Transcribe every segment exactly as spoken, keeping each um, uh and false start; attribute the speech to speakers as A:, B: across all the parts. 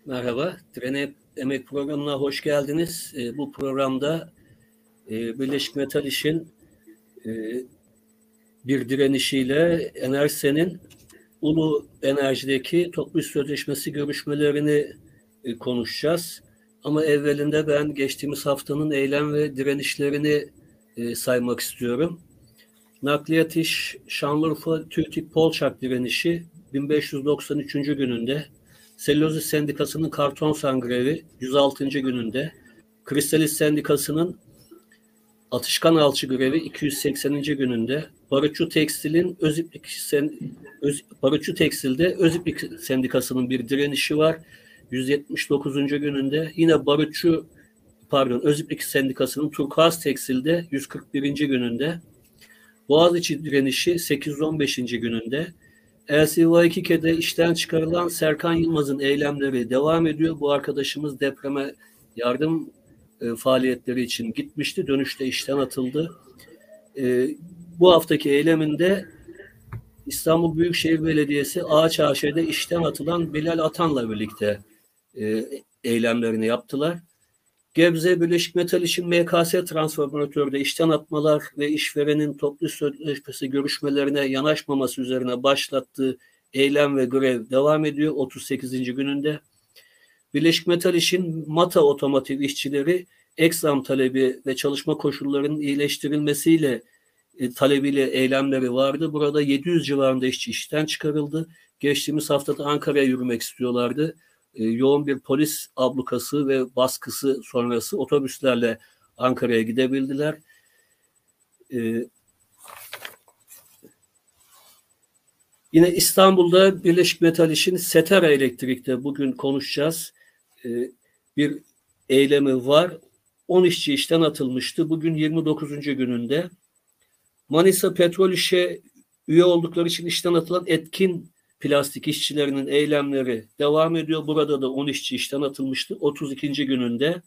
A: Merhaba, Tren Emek programına hoş geldiniz. E, bu programda e, Birleşik Metal İş'in e, bir direnişiyle Enersen'in Ulu Enerji'deki toplu iş sözleşmesi görüşmelerini e, konuşacağız. Ama evvelinde ben geçtiğimiz haftanın eylem ve direnişlerini e, saymak istiyorum. Nakliyat İş Şanlıurfa TÜİTİK Polçak direnişi bin beş yüz doksan üçüncü gününde, Selüloz Sendikası'nın Kartonsan grevi yüz altıncı gününde, Kristalis Sendikası'nın Atışkan Alçı grevi iki yüz sekseninci gününde, Barutçu Tekstil'in Öziplik Sen, Öz, Barutçu Tekstil'de Öziplik Sendikası'nın bir direnişi var yüz yetmiş dokuzuncu gününde, yine Barutçu pardon Öziplik Sendikası'nın Turkuaz Tekstil'de yüz kırk birinci gününde, Boğaziçi direnişi sekiz yüz on beşinci gününde, L C V iki K'de işten çıkarılan Serkan Yılmaz'ın eylemleri devam ediyor. Bu arkadaşımız depreme yardım e, faaliyetleri için gitmişti. Dönüşte işten atıldı. E, bu haftaki eyleminde İstanbul Büyükşehir Belediyesi Ağaç A Ş'de işten atılan Bilal Atan'la birlikte e, eylemlerini yaptılar. Gebze Birleşik Metal İş'in M K S transformatörde işten atmalar ve işverenin toplu sözleşmesi görüşmelerine yanaşmaması üzerine başlattığı eylem ve grev devam ediyor otuz sekizinci gününde. Birleşik Metal İş'in Mata Otomotiv işçileri ek zam talebi ve çalışma koşullarının iyileştirilmesiyle e, talebiyle eylemleri vardı. Burada yedi yüz civarında işçi işten çıkarıldı. Geçtiğimiz haftada Ankara'ya yürümek istiyorlardı. E, yoğun bir polis ablukası ve baskısı sonrası otobüslerle Ankara'ya gidebildiler. E, yine İstanbul'da Birleşik Metal İş'in Setera Elektrik'te bugün konuşacağız. E, bir eylemi var. on işçi işten atılmıştı. Bugün yirmi dokuzuncu gününde. Manisa Petrol İş'e üye oldukları için işten atılan Etkin Plastik işçilerinin eylemleri devam ediyor. Burada da on işçi işten atılmıştı. otuz ikinci gününde.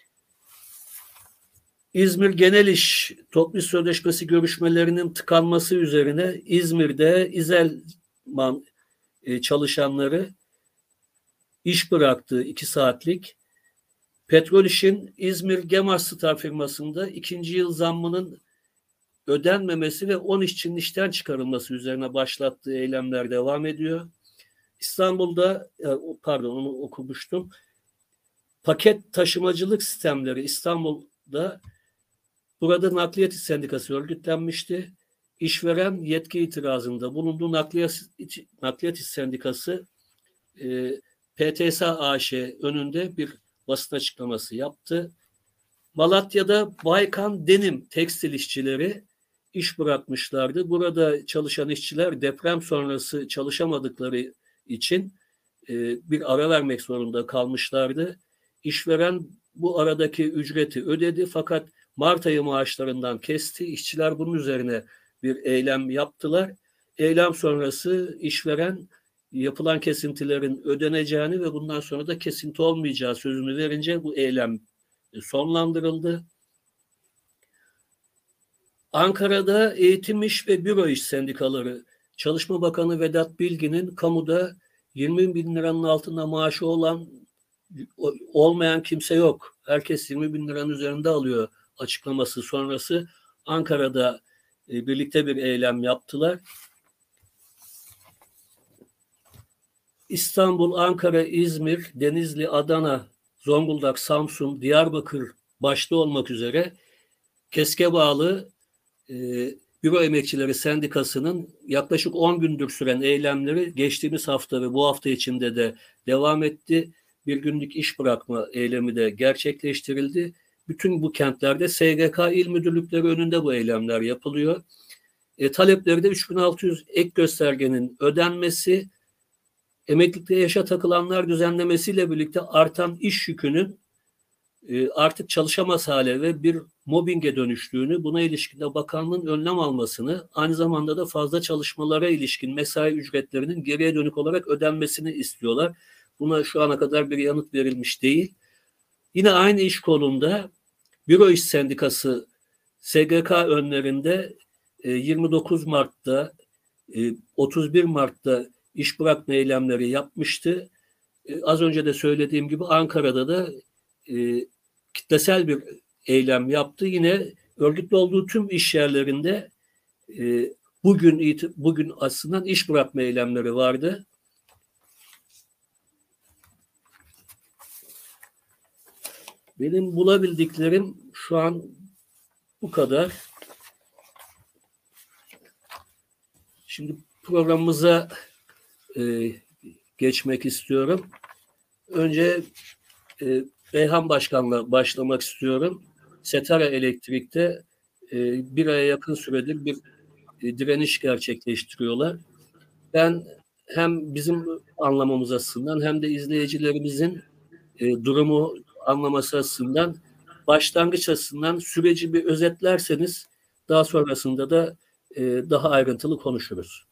A: İzmir Genel İş toplu iş sözleşmesi görüşmelerinin tıkanması üzerine İzmir'de İzel çalışanları iş bıraktı iki saatlik. Petrol İş'in İzmir Gemas Star firmasında ikinci yıl zammının ödenmemesi ve on işçinin işten çıkarılması üzerine başlattığı eylemler devam ediyor. İstanbul'da, pardon onu okumuştum. Paket taşımacılık sistemleri İstanbul'da, burada Nakliyat İş Sendikası örgütlenmişti. İşveren yetki itirazında bulunduğu Nakliyat, Nakliyat İş Sendikası e, P T S A Ş önünde bir basın açıklaması yaptı. Malatya'da Baykan Denim tekstil işçileri iş bırakmışlardı. Burada çalışan işçiler deprem sonrası çalışamadıkları için e, bir ara vermek zorunda kalmışlardı. İşveren bu aradaki ücreti ödedi fakat Mart ayı maaşlarından kesti. İşçiler bunun üzerine bir eylem yaptılar. Eylem sonrası işveren yapılan kesintilerin ödeneceğini ve bundan sonra da kesinti olmayacağı sözünü verince bu eylem sonlandırıldı. Ankara'da Eğitim İş ve Büro İş Sendikaları, Çalışma Bakanı Vedat Bilgin'in kamuda yirmi bin liranın altında maaşı olan olmayan kimse yok. Herkes yirmi bin liranın üzerinde alıyor açıklaması sonrası Ankara'da e, birlikte bir eylem yaptılar. İstanbul, Ankara, İzmir, Denizli, Adana, Zonguldak, Samsun, Diyarbakır başta olmak üzere Keskebalı e, Büro Emekçileri Sendikası'nın yaklaşık on gündür süren eylemleri geçtiğimiz hafta ve bu hafta içinde de devam etti. Bir günlük iş bırakma eylemi de gerçekleştirildi. Bütün bu kentlerde S G K il müdürlükleri önünde bu eylemler yapılıyor. E, talepleri de üç bin altı yüz ek göstergenin ödenmesi, emeklilikte yaşa takılanlar düzenlemesiyle birlikte artan iş yükünün e, artık çalışamaz hale ve bir mobbinge dönüştüğünü, buna ilişkin de bakanlığın önlem almasını, aynı zamanda da fazla çalışmalara ilişkin mesai ücretlerinin geriye dönük olarak ödenmesini istiyorlar. Buna şu ana kadar bir yanıt verilmiş değil. Yine aynı iş kolunda Büro İş Sendikası S G K önlerinde e, yirmi dokuz Mart'ta, e, otuz bir Mart'ta iş bırakma eylemleri yapmıştı. e, az önce de söylediğim gibi Ankara'da da e, kitlesel bir eylem yaptı. Yine örgütlü olduğu tüm iş yerlerinde e, bugün bugün aslında iş bırakma eylemleri vardı. Benim bulabildiklerim şu an bu kadar. Şimdi programımıza e, geçmek istiyorum. Önce e, Beyhan Başkan'la başlamak istiyorum. Setara Elektrik'te e, bir aya yakın süredir bir e, direniş gerçekleştiriyorlar. Ben hem bizim anlamamız açısından hem de izleyicilerimizin e, durumu anlaması açısından, başlangıç açısından süreci bir özetlerseniz daha sonrasında da e, daha ayrıntılı konuşuruz.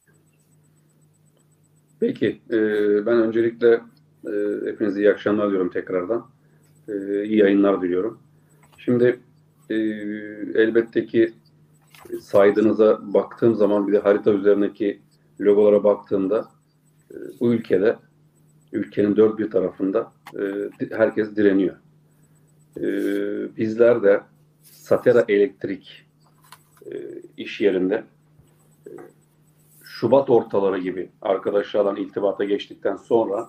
B: Peki, e, ben öncelikle e, hepinize iyi akşamlar diyorum tekrardan. E, iyi yayınlar diliyorum. Şimdi e, elbette ki saydığınıza baktığım zaman, bir de harita üzerindeki logolara baktığımda e, bu ülkede, ülkenin dört bir tarafında e, herkes direniyor. E, bizler de Satera Elektrik e, iş yerinde e, Şubat ortaları gibi arkadaşlarla irtibata geçtikten sonra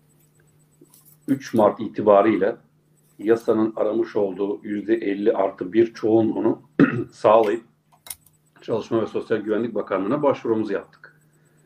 B: üç Mart itibariyle yasanın aramış olduğu yüzde elli artı bir çoğunluğunu sağlayıp Çalışma ve Sosyal Güvenlik Bakanlığı'na başvurumuzu yaptık.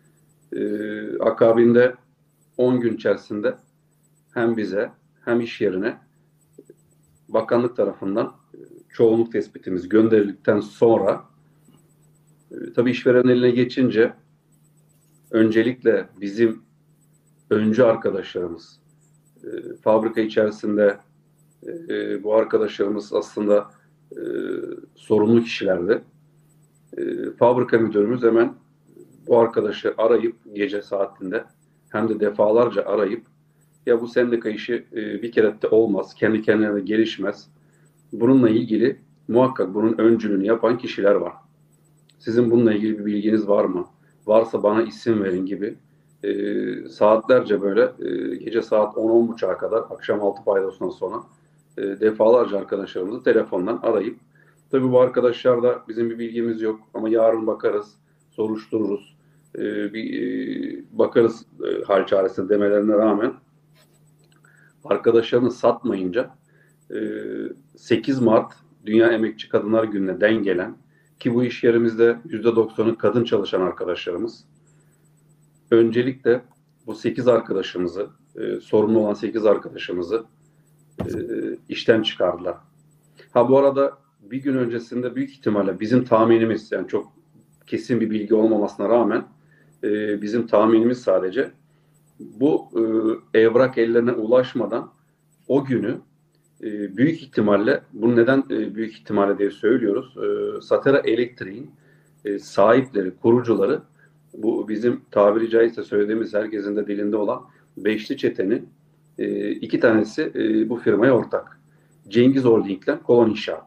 B: Ee, akabinde on gün içerisinde hem bize hem iş yerine bakanlık tarafından çoğunluk tespitimiz gönderildikten sonra e, tabii işveren eline geçince öncelikle bizim öncü arkadaşlarımız, e, fabrika içerisinde e, bu arkadaşlarımız aslında e, sorumlu kişilerdi. E, fabrika müdürümüz hemen bu arkadaşı arayıp gece saatinde hem de defalarca arayıp ya bu sendika işi e, bir kere de olmaz, kendi kendine de gelişmez. Bununla ilgili muhakkak bunun öncülüğünü yapan kişiler var. Sizin bununla ilgili bir bilginiz var mı? Varsa bana isim verin gibi e, saatlerce böyle e, gece saat on on buçuğa kadar akşam altı paydasından sonra e, defalarca arkadaşlarımızı telefondan arayıp tabii bu arkadaşlar da bizim bir bilgimiz yok ama yarın bakarız, soruştururuz, e, bir e, bakarız e, hal çaresine demelerine rağmen arkadaşlarını satmayınca e, sekiz Mart Dünya Emekçi Kadınlar Günü'ne denk gelen ki bu iş yerimizde yüzde doksanı kadın çalışan arkadaşlarımız. Öncelikle bu sekiz arkadaşımızı, e, sorumlu olan sekiz arkadaşımızı e, işten çıkardılar. Ha bu arada bir gün öncesinde büyük ihtimalle bizim tahminimiz, yani çok kesin bir bilgi olmamasına rağmen e, bizim tahminimiz sadece bu e, evrak ellerine ulaşmadan o günü e, büyük ihtimalle, bunu neden e, büyük ihtimalle diye söylüyoruz, e, Satera Elektriğin e, sahipleri, kurucuları, bu bizim tabiri caizse söylediğimiz herkesin de dilinde olan beşli çetenin e, iki tanesi e, bu firmaya ortak. Cengiz Holding ile Kolon İnşaat.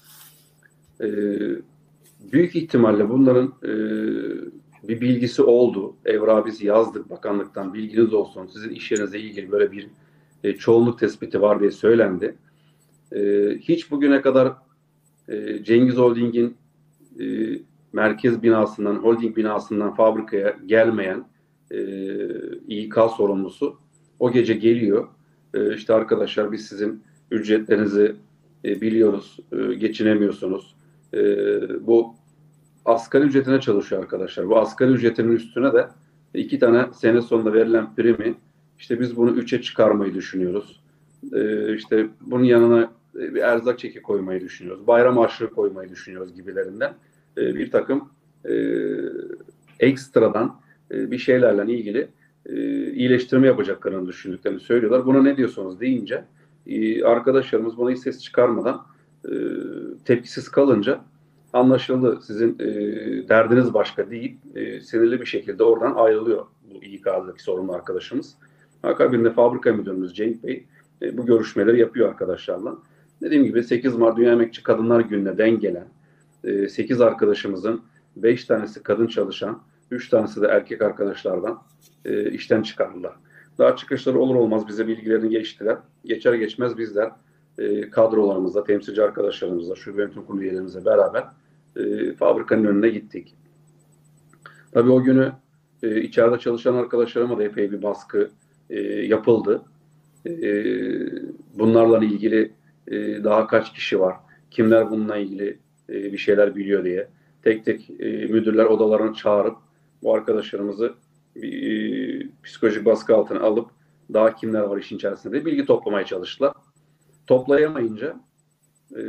B: E, büyük ihtimalle bunların e, bir bilgisi oldu. Evrağı biz yazdık bakanlıktan, bilginiz olsun. Sizin iş yerinizle ilgili böyle bir e, çoğunluk tespiti var diye söylendi. E, hiç bugüne kadar e, Cengiz Holding'in e, merkez binasından, holding binasından fabrikaya gelmeyen e, İK sorumlusu o gece geliyor. E, işte arkadaşlar biz sizin ücretlerinizi e, biliyoruz, e, geçinemiyorsunuz. E, bu asgari ücretine çalışıyor arkadaşlar. Bu asgari ücretinin üstüne de iki tane sene sonunda verilen primi, işte biz bunu üçe çıkarmayı düşünüyoruz. Ee, işte bunun yanına bir erzak çeki koymayı düşünüyoruz. Bayram harçlığı koymayı düşünüyoruz gibilerinden. Ee, bir takım e, ekstradan e, bir şeylerle ilgili e, iyileştirme yapacaklarını düşündüklerini söylüyorlar. Buna ne diyorsunuz deyince e, arkadaşlarımız buna hiç ses çıkarmadan e, tepkisiz kalınca anlaşıldı. Sizin e, derdiniz başka değil. E, sinirli bir şekilde oradan ayrılıyor bu İK'daki sorumlu arkadaşımız. Akabinde fabrika müdürümüz Cenk Bey e, bu görüşmeleri yapıyor arkadaşlarla. Dediğim gibi sekiz Mart Dünya Emekçi Kadınlar Günü'ne denk gelen e, sekiz arkadaşımızın beş tanesi kadın çalışan, üç tanesi de erkek arkadaşlardan e, işten çıkardılar. Daha çıkışları olur olmaz bize bilgilerini geçtiler. Geçer geçmez bizler e, kadrolarımızla, temsilci arkadaşlarımızla, şube yönetim kurulu üyelerimizle beraber e, fabrikanın önüne gittik. Tabii o günü e, içeride çalışan arkadaşlarıma da epey bir baskı e, yapıldı. E, bunlarla ilgili e, daha kaç kişi var, kimler bununla ilgili e, bir şeyler biliyor diye tek tek e, müdürler odalarına çağırıp bu arkadaşlarımızı bir, e, psikolojik baskı altına alıp daha kimler var işin içerisinde diye bilgi toplamaya çalıştılar. Toplayamayınca e,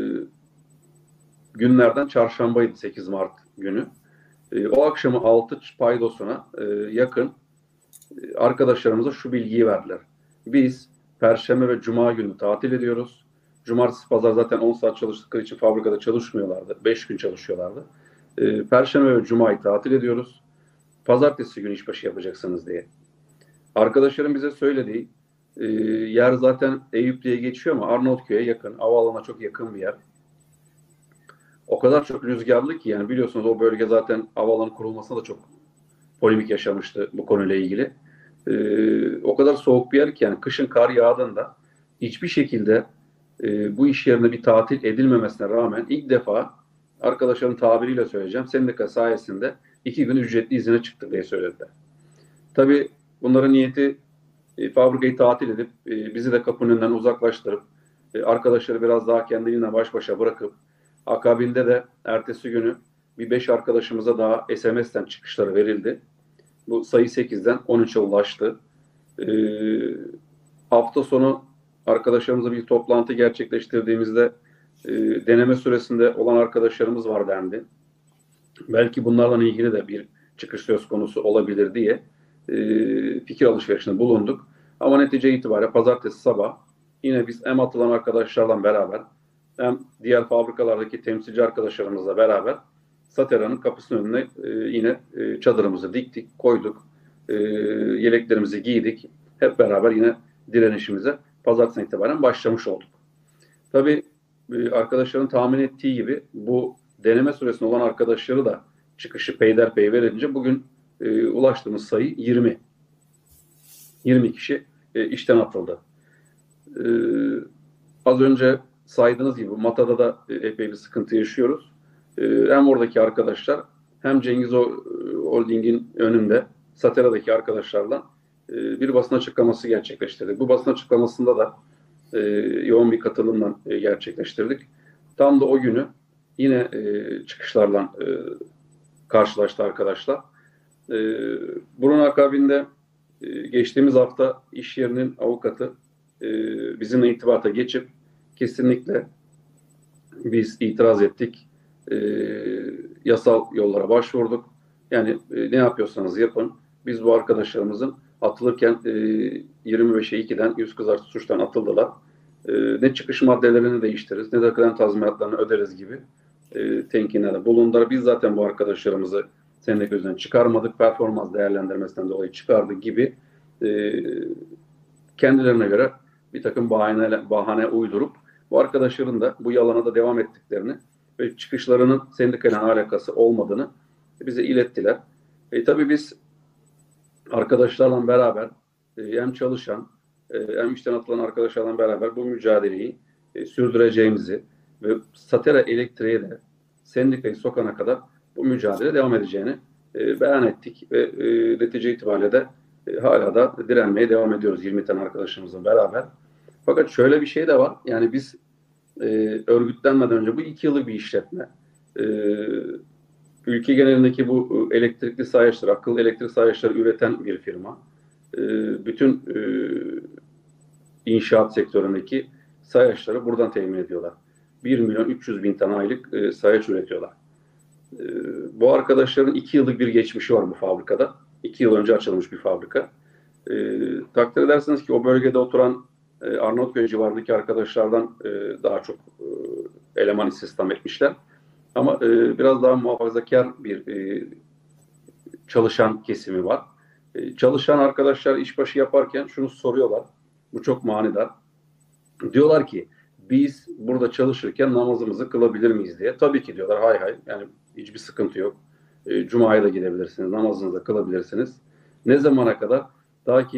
B: günlerden çarşambaydı, sekiz Mart günü. E, o akşamı altı paydosuna e, yakın e, arkadaşlarımıza şu bilgiyi verdiler. Biz Perşembe ve Cuma günü tatil ediyoruz. Cumartesi, Pazar zaten on saat çalıştıkları için fabrikada çalışmıyorlardı. beş gün çalışıyorlardı. E, Perşembe ve Cuma'yı tatil ediyoruz. Pazartesi günü işbaşı yapacaksınız diye. Arkadaşlarım bize söylediği e, yer zaten Eyüplü'ye geçiyor ama Arnavutköy'e yakın. Havaalanına çok yakın bir yer. O kadar çok rüzgarlı ki, yani biliyorsunuz o bölge zaten havaalanı kurulmasına da çok polemik yaşamıştı bu konuyla ilgili. Ee, o kadar soğuk bir yer ki, yani kışın kar yağdığında hiçbir şekilde e, bu iş yerine bir tatil edilmemesine rağmen ilk defa arkadaşların tabiriyle söyleyeceğim, sendika sayesinde iki gün ücretli izine çıktık diye söylediler. Tabii bunların niyeti e, fabrikayı tatil edip e, bizi de kapının önünden uzaklaştırıp e, arkadaşları biraz daha kendiliğinden baş başa bırakıp akabinde de ertesi günü bir beş arkadaşımıza daha S M S'ten çıkışları verildi. Bu sayı sekizden on üçe ulaştı. Ee, hafta sonu arkadaşlarımızla bir toplantı gerçekleştirdiğimizde e, deneme süresinde olan arkadaşlarımız var dendi. Belki bunlarla ilgili de bir çıkış söz konusu olabilir diye e, fikir alışverişinde bulunduk. Ama netice itibariyle pazartesi sabah yine biz hem atılan arkadaşlarla beraber hem diğer fabrikalardaki temsilci arkadaşlarımızla beraber Satera'nın kapısının önüne e, yine e, çadırımızı diktik, koyduk, e, yeleklerimizi giydik. Hep beraber yine direnişimize pazartesi itibaren başlamış olduk. Tabii e, arkadaşların tahmin ettiği gibi bu deneme süresinde olan arkadaşları da çıkışı peyderpey verince bugün e, ulaştığımız sayı yirmi. yirmi kişi e, işten atıldı. E, az önce saydığınız gibi Mata'da da e, epey bir sıkıntı yaşıyoruz. E, hem oradaki arkadaşlar hem Cengiz Holding'in önünde Satera'daki arkadaşlarla e, bir basın açıklaması gerçekleştirdik. Bu basın açıklamasında da e, yoğun bir katılımla e, gerçekleştirdik. Tam da o günü yine e, çıkışlarla e, karşılaştı arkadaşlar. E, bunun akabinde e, geçtiğimiz hafta iş yerinin avukatı e, bizimle irtibata geçip kesinlikle biz itiraz ettik, e, yasal yollara başvurduk. Yani e, ne yapıyorsanız yapın. Biz bu arkadaşlarımızın atılırken e, yirmi beşe ikiden yüz kızartı suçtan atıldılar. E, ne çıkış maddelerini değiştiririz ne de kıdem tazminatlarını öderiz gibi e, tenkinlerde bulundular. Biz zaten bu arkadaşlarımızı sendika gözünden çıkarmadık. Performans değerlendirmesinden dolayı çıkardık gibi e, kendilerine göre bir takım bahane, bahane uydurup bu arkadaşların da bu yalana da devam ettiklerini ve çıkışlarının sendikayla alakası olmadığını bize ilettiler. E, tabii biz arkadaşlarla beraber e, hem çalışan e, hem işten atılan arkadaşlarla beraber bu mücadeleyi e, sürdüreceğimizi ve Satera Elektriğe de sendikayı sokana kadar bu mücadele devam edeceğini e, beyan ettik ve e, netice itibariyle de e, hala da direnmeye devam ediyoruz yirmi tane arkadaşımızla beraber. Fakat şöyle bir şey de var. Yani biz e, örgütlenmeden önce bu iki yıllık bir işletme. E, ülke genelindeki bu elektrikli sayaçları, akıllı elektrik sayaçları üreten bir firma. E, bütün e, inşaat sektöründeki sayaçları buradan temin ediyorlar. bir milyon üç yüz bin tane aylık e, sayaç üretiyorlar. E, bu arkadaşların iki yıllık bir geçmişi var bu fabrikada. iki yıl önce açılmış bir fabrika. E, takdir edersiniz ki o bölgede oturan e, Arnavutköy civarındaki arkadaşlardan e, daha çok e, eleman istihdam etmişler. Ama e, biraz daha muhafazakar bir e, çalışan kesimi var. E, çalışan arkadaşlar işbaşı yaparken şunu soruyorlar. Bu çok manidar. Diyorlar ki biz burada çalışırken namazımızı kılabilir miyiz diye. Tabii ki diyorlar, hay hay, yani hiçbir sıkıntı yok. E, Cuma'ya da gidebilirsiniz, namazınızı da kılabilirsiniz. Ne zamana kadar? Ta ki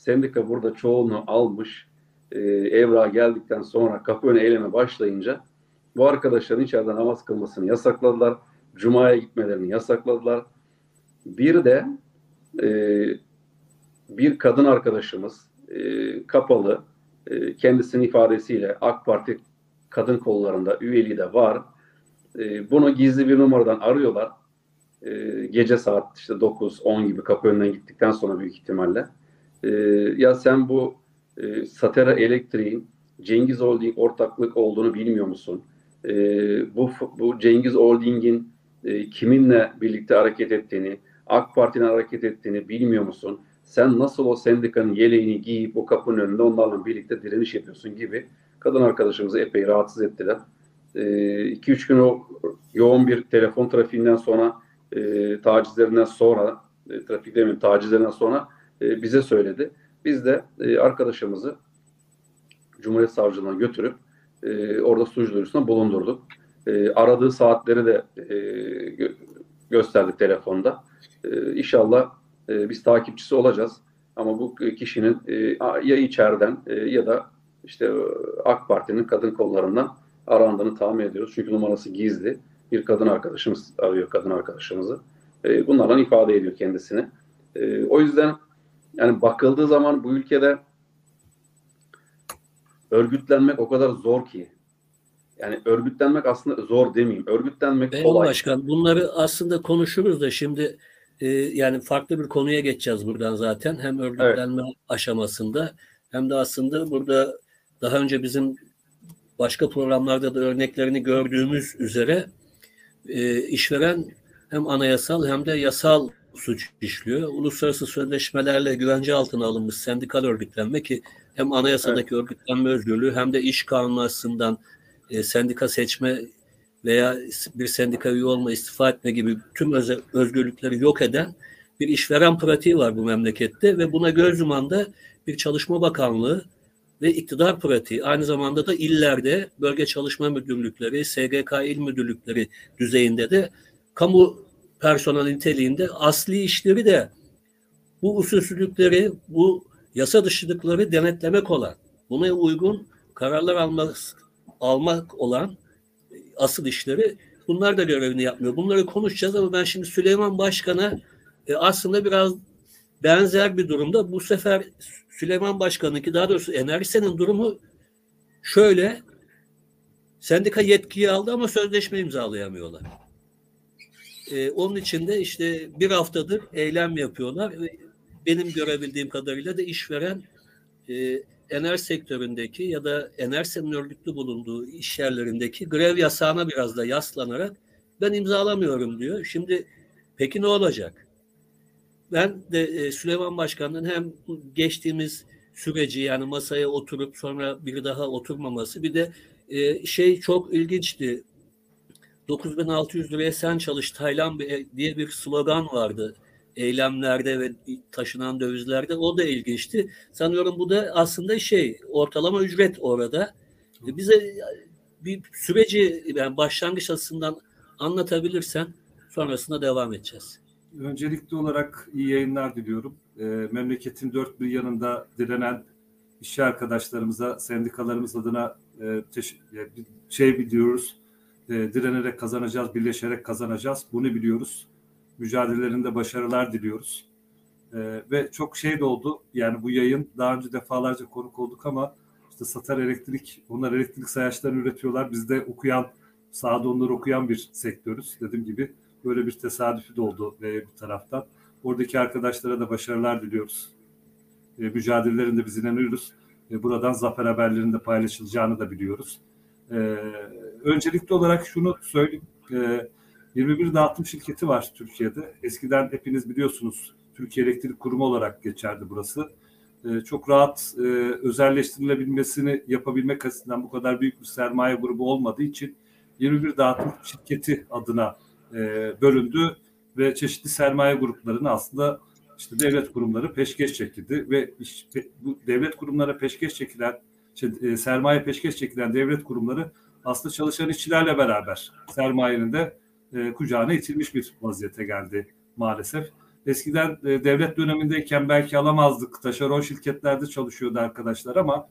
B: sendika burada çoğunluğu almış, e, evrağa geldikten sonra kapı önü eyleme başlayınca bu arkadaşların içeride namaz kılmasını yasakladılar. Cuma'ya gitmelerini yasakladılar. Bir de e, bir kadın arkadaşımız e, kapalı, e, kendisinin ifadesiyle AK Parti kadın kollarında üyeliği de var. E, bunu gizli bir numaradan arıyorlar. E, gece saat işte dokuz on gibi kapı önünden gittikten sonra büyük ihtimalle. E, ya sen bu e, Satera Elektriğin Cengiz Holding ortaklık olduğunu bilmiyor musun? E, bu, bu Cengiz Holding'in e, kiminle birlikte hareket ettiğini, AK Parti'nin hareket ettiğini bilmiyor musun? Sen nasıl o sendikanın yeleğini giyip o kapının önünde onlarla birlikte direniş yapıyorsun gibi kadın arkadaşımızı epey rahatsız ettiler. iki üç gün o yoğun bir telefon trafiğinden sonra e, tacizlerinden sonra e, trafik demeyeyim tacizlerinden sonra e, bize söyledi. Biz de e, arkadaşımızı Cumhuriyet Savcılığına götürüp e, orada suç duyurusunda bulundurduk. E, aradığı saatleri de e, gö- gösterdik telefonda. E, İnşallah e, biz takipçisi olacağız. Ama bu kişinin e, ya içeriden e, ya da işte AK Parti'nin kadın kollarından arandığını tahmin ediyoruz. Çünkü numarası gizli. Bir kadın arkadaşımız arıyor kadın arkadaşımızı. E, bunlardan ifade ediyor kendisini. E, o yüzden yani bakıldığı zaman bu ülkede örgütlenmek o kadar zor ki. Yani örgütlenmek aslında zor demeyeyim. Örgütlenmek
A: Benim
B: kolay.
A: başkan, bunları aslında konuşuruz da şimdi e, yani farklı bir konuya geçeceğiz buradan zaten. Hem örgütlenme evet. aşamasında hem de aslında burada daha önce bizim başka programlarda da örneklerini gördüğümüz üzere e, işveren hem anayasal hem de yasal suç işliyor. Uluslararası sözleşmelerle güvence altına alınmış sendikal örgütlenme ki hem anayasadaki evet. örgütlenme özgürlüğü hem de iş kanunu açısından e, sendika seçme veya bir sendika üye olma, istifa etme gibi tüm öz- özgürlükleri yok eden bir işveren pratiği var bu memlekette ve buna göz yuman da bir Çalışma Bakanlığı ve iktidar pratiği. Aynı zamanda da illerde bölge çalışma müdürlükleri, S G K il müdürlükleri düzeyinde de kamu personel niteliğinde asli işleri de bu usulsüzlükleri, bu yasa dışılıkları denetlemek olan, buna uygun kararlar almak, almak olan asıl işleri bunlar da görevini yapmıyor. Bunları konuşacağız ama ben şimdi Süleyman Başkan'a e, aslında biraz benzer bir durumda. Bu sefer Süleyman Başkan'ınki, daha doğrusu Enerjisen'in durumu şöyle: sendika yetkiyi aldı ama sözleşme imzalayamıyorlar. Ee, onun için de işte bir haftadır eylem yapıyorlar. Benim görebildiğim kadarıyla da işveren e, enerji sektöründeki ya da Enerjisen'in örgütlü bulunduğu iş yerlerindeki grev yasağına biraz da yaslanarak ben imzalamıyorum diyor. Şimdi peki ne olacak? Ben de e, Süleyman Başkan'ın hem geçtiğimiz süreci, yani masaya oturup sonra bir daha oturmaması, bir de e, şey çok ilginçti. dokuz bin altı yüz liraya sen çalış Taylan Bey diye bir slogan vardı eylemlerde ve taşınan dövizlerde. O da ilginçti. Sanıyorum bu da aslında şey, ortalama ücret orada. E, bize bir süreci yani başlangıç açısından anlatabilirsen sonrasında devam edeceğiz.
C: Öncelikli olarak iyi yayınlar diliyorum. E, memleketin dört bir yanında direnen işçi arkadaşlarımıza, sendikalarımız adına e, teş- bir şey biliyoruz. E, direnerek kazanacağız, birleşerek kazanacağız. Bunu biliyoruz. Mücadelelerinde başarılar diliyoruz. E, ve çok şey de oldu. Yani bu yayın daha önce defalarca konuk olduk ama işte Satar Elektrik, onlar elektrik sayaçlarını üretiyorlar. Biz de okuyan, sahada onları okuyan bir sektörüz. Dediğim gibi böyle bir tesadüfi de oldu ve bir taraftan. Oradaki arkadaşlara da başarılar diliyoruz. E, mücadelelerinde biz inanıyoruz. E, buradan zafer haberlerinde paylaşılacağını da biliyoruz. E, öncelikli olarak şunu söyleyeyim. E, yirmi bir dağıtım şirketi var Türkiye'de. Eskiden hepiniz biliyorsunuz Türkiye Elektrik Kurumu olarak geçerdi burası. E, çok rahat e, özelleştirilebilmesini yapabilmek açısından bu kadar büyük bir sermaye grubu olmadığı için yirmi bir dağıtım şirketi adına e, bölündü ve çeşitli sermaye gruplarını aslında işte devlet kurumları peşkeş çekildi ve işte bu devlet kurumlara peşkeş çekilen, işte, e, sermaye peşkeş çekilen devlet kurumları aslında çalışan işçilerle beraber sermayenin de e, kucağına itilmiş bir vaziyete geldi maalesef. Eskiden e, devlet dönemindeyken belki alamazdık. Taşeron şirketlerde çalışıyordu arkadaşlar ama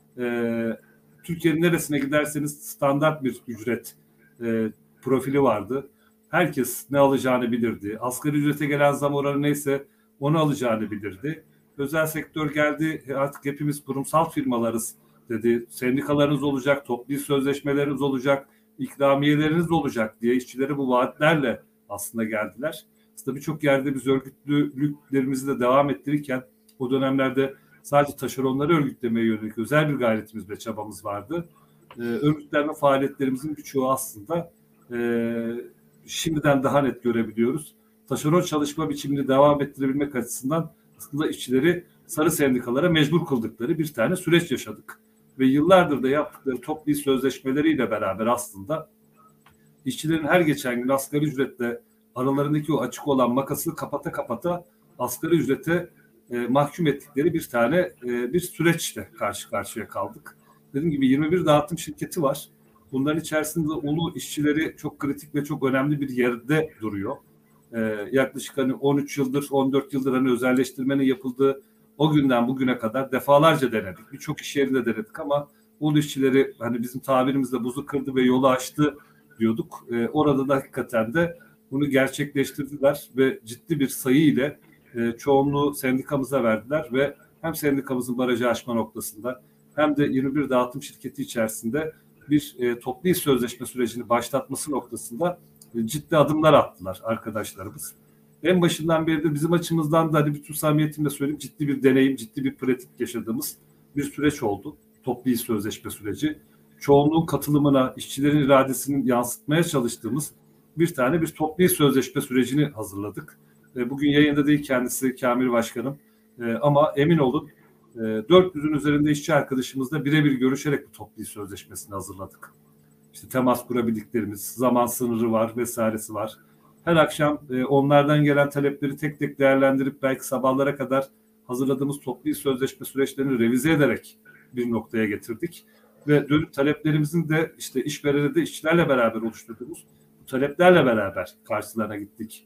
C: e, Türkiye'nin neresine giderseniz standart bir ücret e, profili vardı. Herkes ne alacağını bilirdi. Asgari ücrete gelen zam oranı neyse onu alacağını bilirdi. Özel sektör geldi, artık hepimiz kurumsal firmalarız dedi. Sendikalarınız olacak, toplu sözleşmeleriniz olacak, ikramiyeleriniz olacak diye işçilere bu vaatlerle aslında geldiler. Aslında birçok yerde biz örgütlülüklerimizi de devam ettirirken o dönemlerde sadece taşeronları örgütlemeye yönelik özel bir gayretimiz ve çabamız vardı. Ee, örgütlenme faaliyetlerimizin birçoğu aslında e, şimdiden daha net görebiliyoruz. Taşeron çalışma biçimini devam ettirebilmek açısından aslında işçileri sarı sendikalara mecbur kıldıkları bir tane süreç yaşadık. Ve yıllardır da yaptıkları toplu sözleşmeleriyle beraber aslında işçilerin her geçen gün asgari ücretle aralarındaki o açık olan makası kapata kapata asgari ücrete e, mahkum ettikleri bir tane e, bir süreçle karşı karşıya kaldık. Dediğim gibi yirmi bir dağıtım şirketi var. Bunların içerisinde ulu işçileri çok kritik ve çok önemli bir yerde duruyor. Ee, yaklaşık hani on üç yıldır, on dört yıldır hani özelleştirmenin yapıldığı o günden bugüne kadar defalarca denedik. Birçok iş yerinde denedik ama ulu işçileri hani bizim tabirimizle buzu kırdı ve yolu açtı diyorduk. Ee, orada da hakikaten de bunu gerçekleştirdiler ve ciddi bir sayı ile e, çoğunluğu sendikamıza verdiler ve hem sendikamızın barajı aşma noktasında hem de yirmi bir dağıtım şirketi içerisinde bir e, toplu iş sözleşme sürecini başlatması noktasında e, ciddi adımlar attılar arkadaşlarımız. En başından beri de bizim açımızdan da hani bütün samimiyetimle söyleyeyim ciddi bir deneyim, ciddi bir pratik yaşadığımız bir süreç oldu. Toplu iş sözleşme süreci. Çoğunluğun katılımına, işçilerin iradesini yansıtmaya çalıştığımız bir tane bir toplu iş sözleşme sürecini hazırladık. E, bugün yayında değil kendisi Kamil Başkanım e, ama emin olun dört yüzün üzerinde işçi arkadaşımızla birebir görüşerek bu toplu iş sözleşmesini hazırladık. İşte temas kurabildiklerimiz, zaman sınırı var vesairesi var. Her akşam onlardan gelen talepleri tek tek değerlendirip belki sabahlara kadar hazırladığımız toplu iş sözleşme süreçlerini revize ederek bir noktaya getirdik. Ve dönüp taleplerimizin de işte işverene de işçilerle beraber oluşturduğumuz bu taleplerle beraber karşılarına gittik.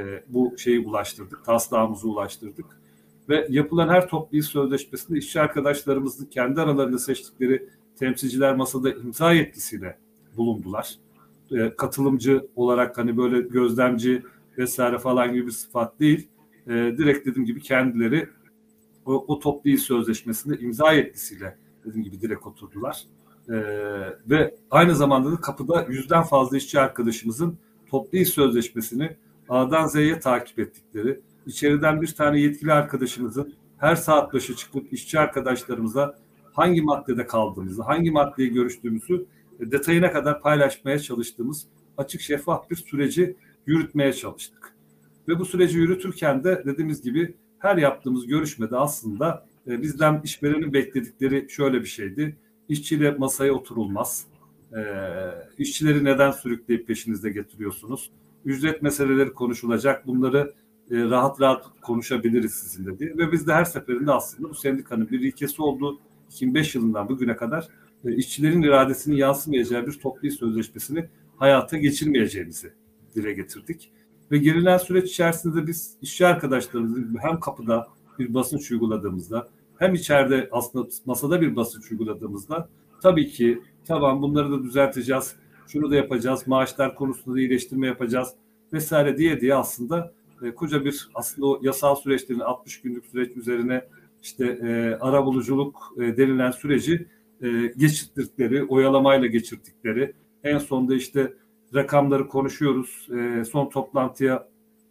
C: Bu şeyi ulaştırdık, taslağımızı ulaştırdık. Ve yapılan her toplu iş sözleşmesinde işçi arkadaşlarımızın kendi aralarında seçtikleri temsilciler masada imza yetkisiyle bulundular. E, katılımcı olarak hani böyle gözlemci vesaire falan gibi bir sıfat değil. E, direkt dediğim gibi kendileri o, o toplu iş sözleşmesinde imza yetkisiyle dediğim gibi direkt oturdular. E, ve aynı zamanda da kapıda yüzden fazla işçi arkadaşımızın toplu iş sözleşmesini A'dan Z'ye takip ettikleri, İçeriden bir tane yetkili arkadaşımızın her saat başı çıkıp işçi arkadaşlarımıza hangi maddede kaldığımızı, hangi maddeyi görüştüğümüzü detayına kadar paylaşmaya çalıştığımız açık şeffaf bir süreci yürütmeye çalıştık. Ve bu süreci yürütürken de dediğimiz gibi her yaptığımız görüşmede aslında bizden işverenin bekledikleri şöyle bir şeydi. İşçiyle masaya oturulmaz. E, işçileri neden sürükleyip peşinizde getiriyorsunuz? Ücret meseleleri konuşulacak. Bunları rahat rahat konuşabiliriz sizinle diye. Ve biz de her seferinde aslında bu sendikanın bir ilkesi olduğu iki bin beş yılından bugüne kadar işçilerin iradesinin yansımayacağı bir toplu iş sözleşmesini hayata geçirmeyeceğimizi dile getirdik. Ve gerilen süreç içerisinde biz işçi arkadaşlarımızın hem kapıda bir basınç uyguladığımızda hem içeride aslında masada bir basınç uyguladığımızda tabii ki tamam bunları da düzelteceğiz, şunu da yapacağız, maaşlar konusunda da iyileştirme yapacağız vesaire diye diye aslında e, koca bir aslında o yasal süreçlerin altmış günlük süreç üzerine işte e, arabuluculuk e, denilen süreci e, geçirttikleri, oyalamayla geçirttikleri, en sonunda işte rakamları konuşuyoruz. E, son toplantıya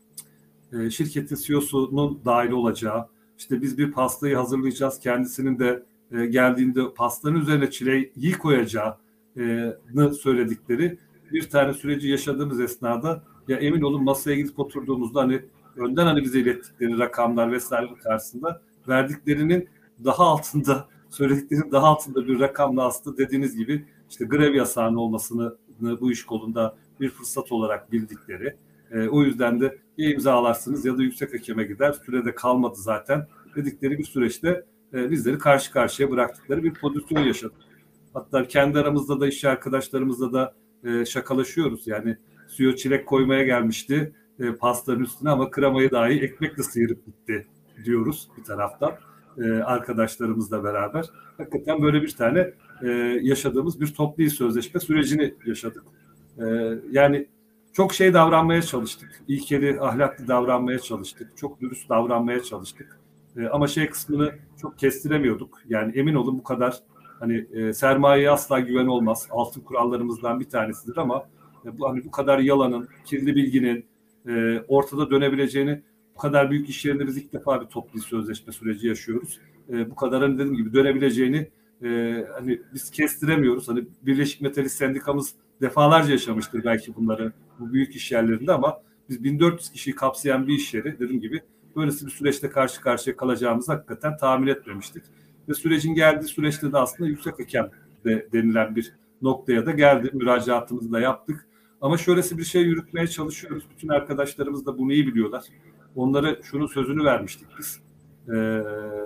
C: e, şirketin C E O'sunun dahil olacağı, işte biz bir pastayı hazırlayacağız, kendisinin de e, geldiğinde pastanın üzerine çileği koyacağını söyledikleri bir tane süreci yaşadığımız esnada ya emin olun masaya gidip oturduğumuzda hani önden hani bize ilettikleri rakamlar vesaire karşısında verdiklerinin daha altında, söylediklerinin daha altında bir rakamla aslında dediğiniz gibi işte grev yasağının olmasını bu iş kolunda bir fırsat olarak bildikleri. E, o yüzden de ya imzalarsınız ya da yüksek hakeme gider. Sürede kalmadı zaten dedikleri bir süreçte e, bizleri karşı karşıya bıraktıkları bir pozisyon yaşadık. Hatta kendi aramızda da iş arkadaşlarımızla da e, şakalaşıyoruz. Yani C E O çilek koymaya gelmişti. e, pastanın üstüne ama kremayı dahi ekmekle sıyırıp gitti diyoruz bir taraftan e, arkadaşlarımızla beraber. Hakikaten böyle bir tane e, yaşadığımız bir toplu iş sözleşme sürecini yaşadık. E, yani çok şey davranmaya çalıştık. İlkeli, ahlaklı davranmaya çalıştık. Çok dürüst davranmaya çalıştık. E, ama şey kısmını çok kestiremiyorduk. Yani emin olun bu kadar hani e, sermayeye asla güven olmaz. Altın kurallarımızdan bir tanesidir ama e, bu hani bu kadar yalanın, kirli bilginin e, ortada dönebileceğini, bu kadar büyük iş yerinde biz ilk defa bir toplu sözleşme süreci yaşıyoruz. E, bu kadar hani dediğim gibi dönebileceğini e, hani biz kestiremiyoruz. Hani Birleşik Metal Sendikamız defalarca yaşamıştır belki bunları bu büyük iş yerlerinde ama biz bin dört yüz kişiyi kapsayan bir iş yeri dediğim gibi böylesi bir süreçte karşı karşıya kalacağımızı hakikaten tahmin etmemiştik. Ve sürecin geldiği süreçte de aslında yüksek hakem de denilen bir noktaya da geldi. Müracaatımızı da yaptık. Ama şöylesi bir şey yürütmeye çalışıyoruz. Bütün arkadaşlarımız da bunu iyi biliyorlar. Onlara şunun sözünü vermiştik biz. Ee,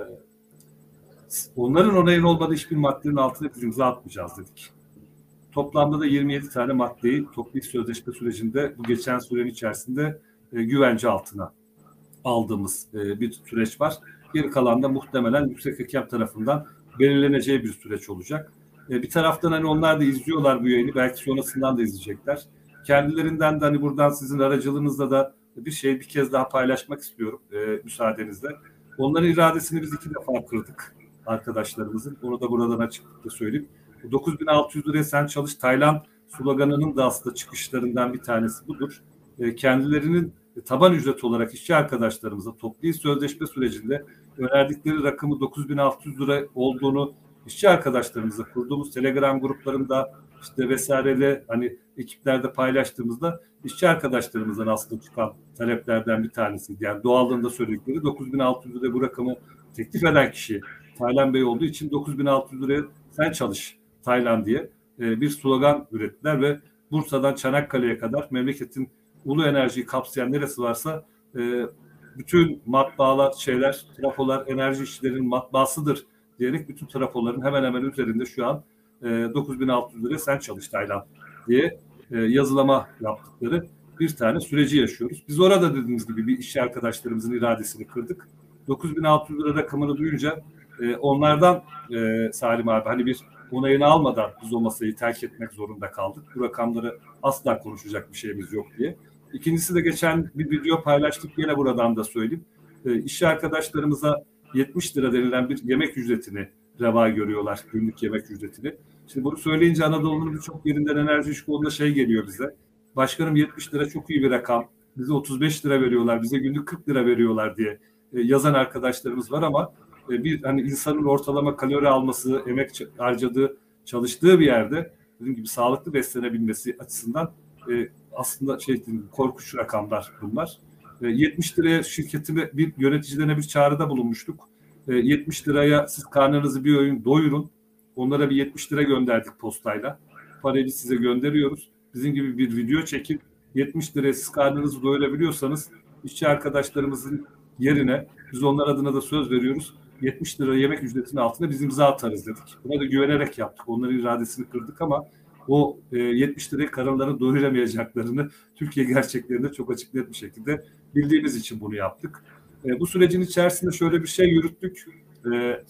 C: onların onayın olmadığı hiçbir maddenin altına biz imza atmayacağız dedik. Toplamda da yirmi yedi tane maddeyi toplu iş sözleşme sürecinde bu geçen sürenin içerisinde e, güvence altına aldığımız e, bir süreç var. Geri kalan da muhtemelen yüksek hakem tarafından belirleneceği bir süreç olacak. E, bir taraftan hani onlar da izliyorlar bu yayını. Belki sonrasından da izleyecekler. Kendilerinden de hani buradan sizin aracılığınızla da bir şey bir kez daha paylaşmak istiyorum e, müsaadenizle. Onların iradesini biz iki defa kırdık arkadaşlarımızın. Onu da buradan açıklıkla söyleyeyim. dokuz bin altı yüz liraya sen çalış Taylan sloganının da aslında çıkışlarından bir tanesi budur. E, kendilerinin taban ücret olarak işçi arkadaşlarımıza toplu iş sözleşme sürecinde önerdikleri rakamı dokuz bin altı yüz lira olduğunu işçi arkadaşlarımıza kurduğumuz Telegram gruplarında işte vesaireyle hani ekiplerde paylaştığımızda işçi arkadaşlarımızdan aslında çıkan taleplerden bir tanesiydi. Yani doğallığında söyledikleri dokuz bin altı yüz liraya bu rakamı teklif eden kişi Taylan Bey olduğu için dokuz bin altı yüz liraya sen çalış Taylan diye e, bir slogan ürettiler ve Bursa'dan Çanakkale'ye kadar memleketin ulu enerjiyi kapsayan neresi varsa e, bütün matbaalar, şeyler, trafolar, enerji işçilerinin matbaasıdır diyerek bütün trafoların hemen hemen üzerinde şu an e, dokuz bin altı yüz liraya sen çalış Taylan diye e, yazılama yaptıkları bir tane süreci yaşıyoruz. Biz orada dediğimiz gibi bir işçi arkadaşlarımızın iradesini kırdık. dokuz bin altı yüz lira rakamını duyunca e, onlardan e, Salim abi hani bir onayını almadan biz o masayı terk etmek zorunda kaldık. Bu rakamları asla konuşacak bir şeyimiz yok diye. İkincisi de geçen bir video paylaştık. Yine buradan da söyleyeyim. E, işçi arkadaşlarımıza yetmiş lira denilen bir yemek ücretini reva görüyorlar. Günlük yemek ücretini. Şimdi bunu söyleyince Anadolu'nun birçok yerinden enerji iş kolunda şey geliyor bize. Başkanım yetmiş lira çok iyi bir rakam. Bize otuz beş lira veriyorlar. Bize günlük kırk lira veriyorlar diye e, yazan arkadaşlarımız var ama e, bir hani insanın ortalama kalori alması, emek harcadığı, çalıştığı bir yerde dediğim gibi sağlıklı beslenebilmesi açısından e, aslında şey korkunç rakamlar bunlar. E, yetmiş liraya şirketime bir yöneticilerine bir çağrıda bulunmuştuk. E, yetmiş liraya siz karnınızı bir öğün doyurun. Onlara bir yetmiş lira gönderdik postayla. Parayı size gönderiyoruz. Bizim gibi bir video çekin. yetmiş liraya siz karnınızı doyurabiliyorsanız işçi arkadaşlarımızın yerine biz onlar adına da söz veriyoruz. yetmiş lira yemek ücretinin altına biz imza atarız dedik. Buna da güvenerek yaptık. Onların iradesini kırdık ama o e, yetmiş liraya karınlarını doyuramayacaklarını Türkiye gerçeklerinde çok açık net bir şekilde bildiğimiz için bunu yaptık. E, bu sürecin içerisinde şöyle bir şey yürüttük. E,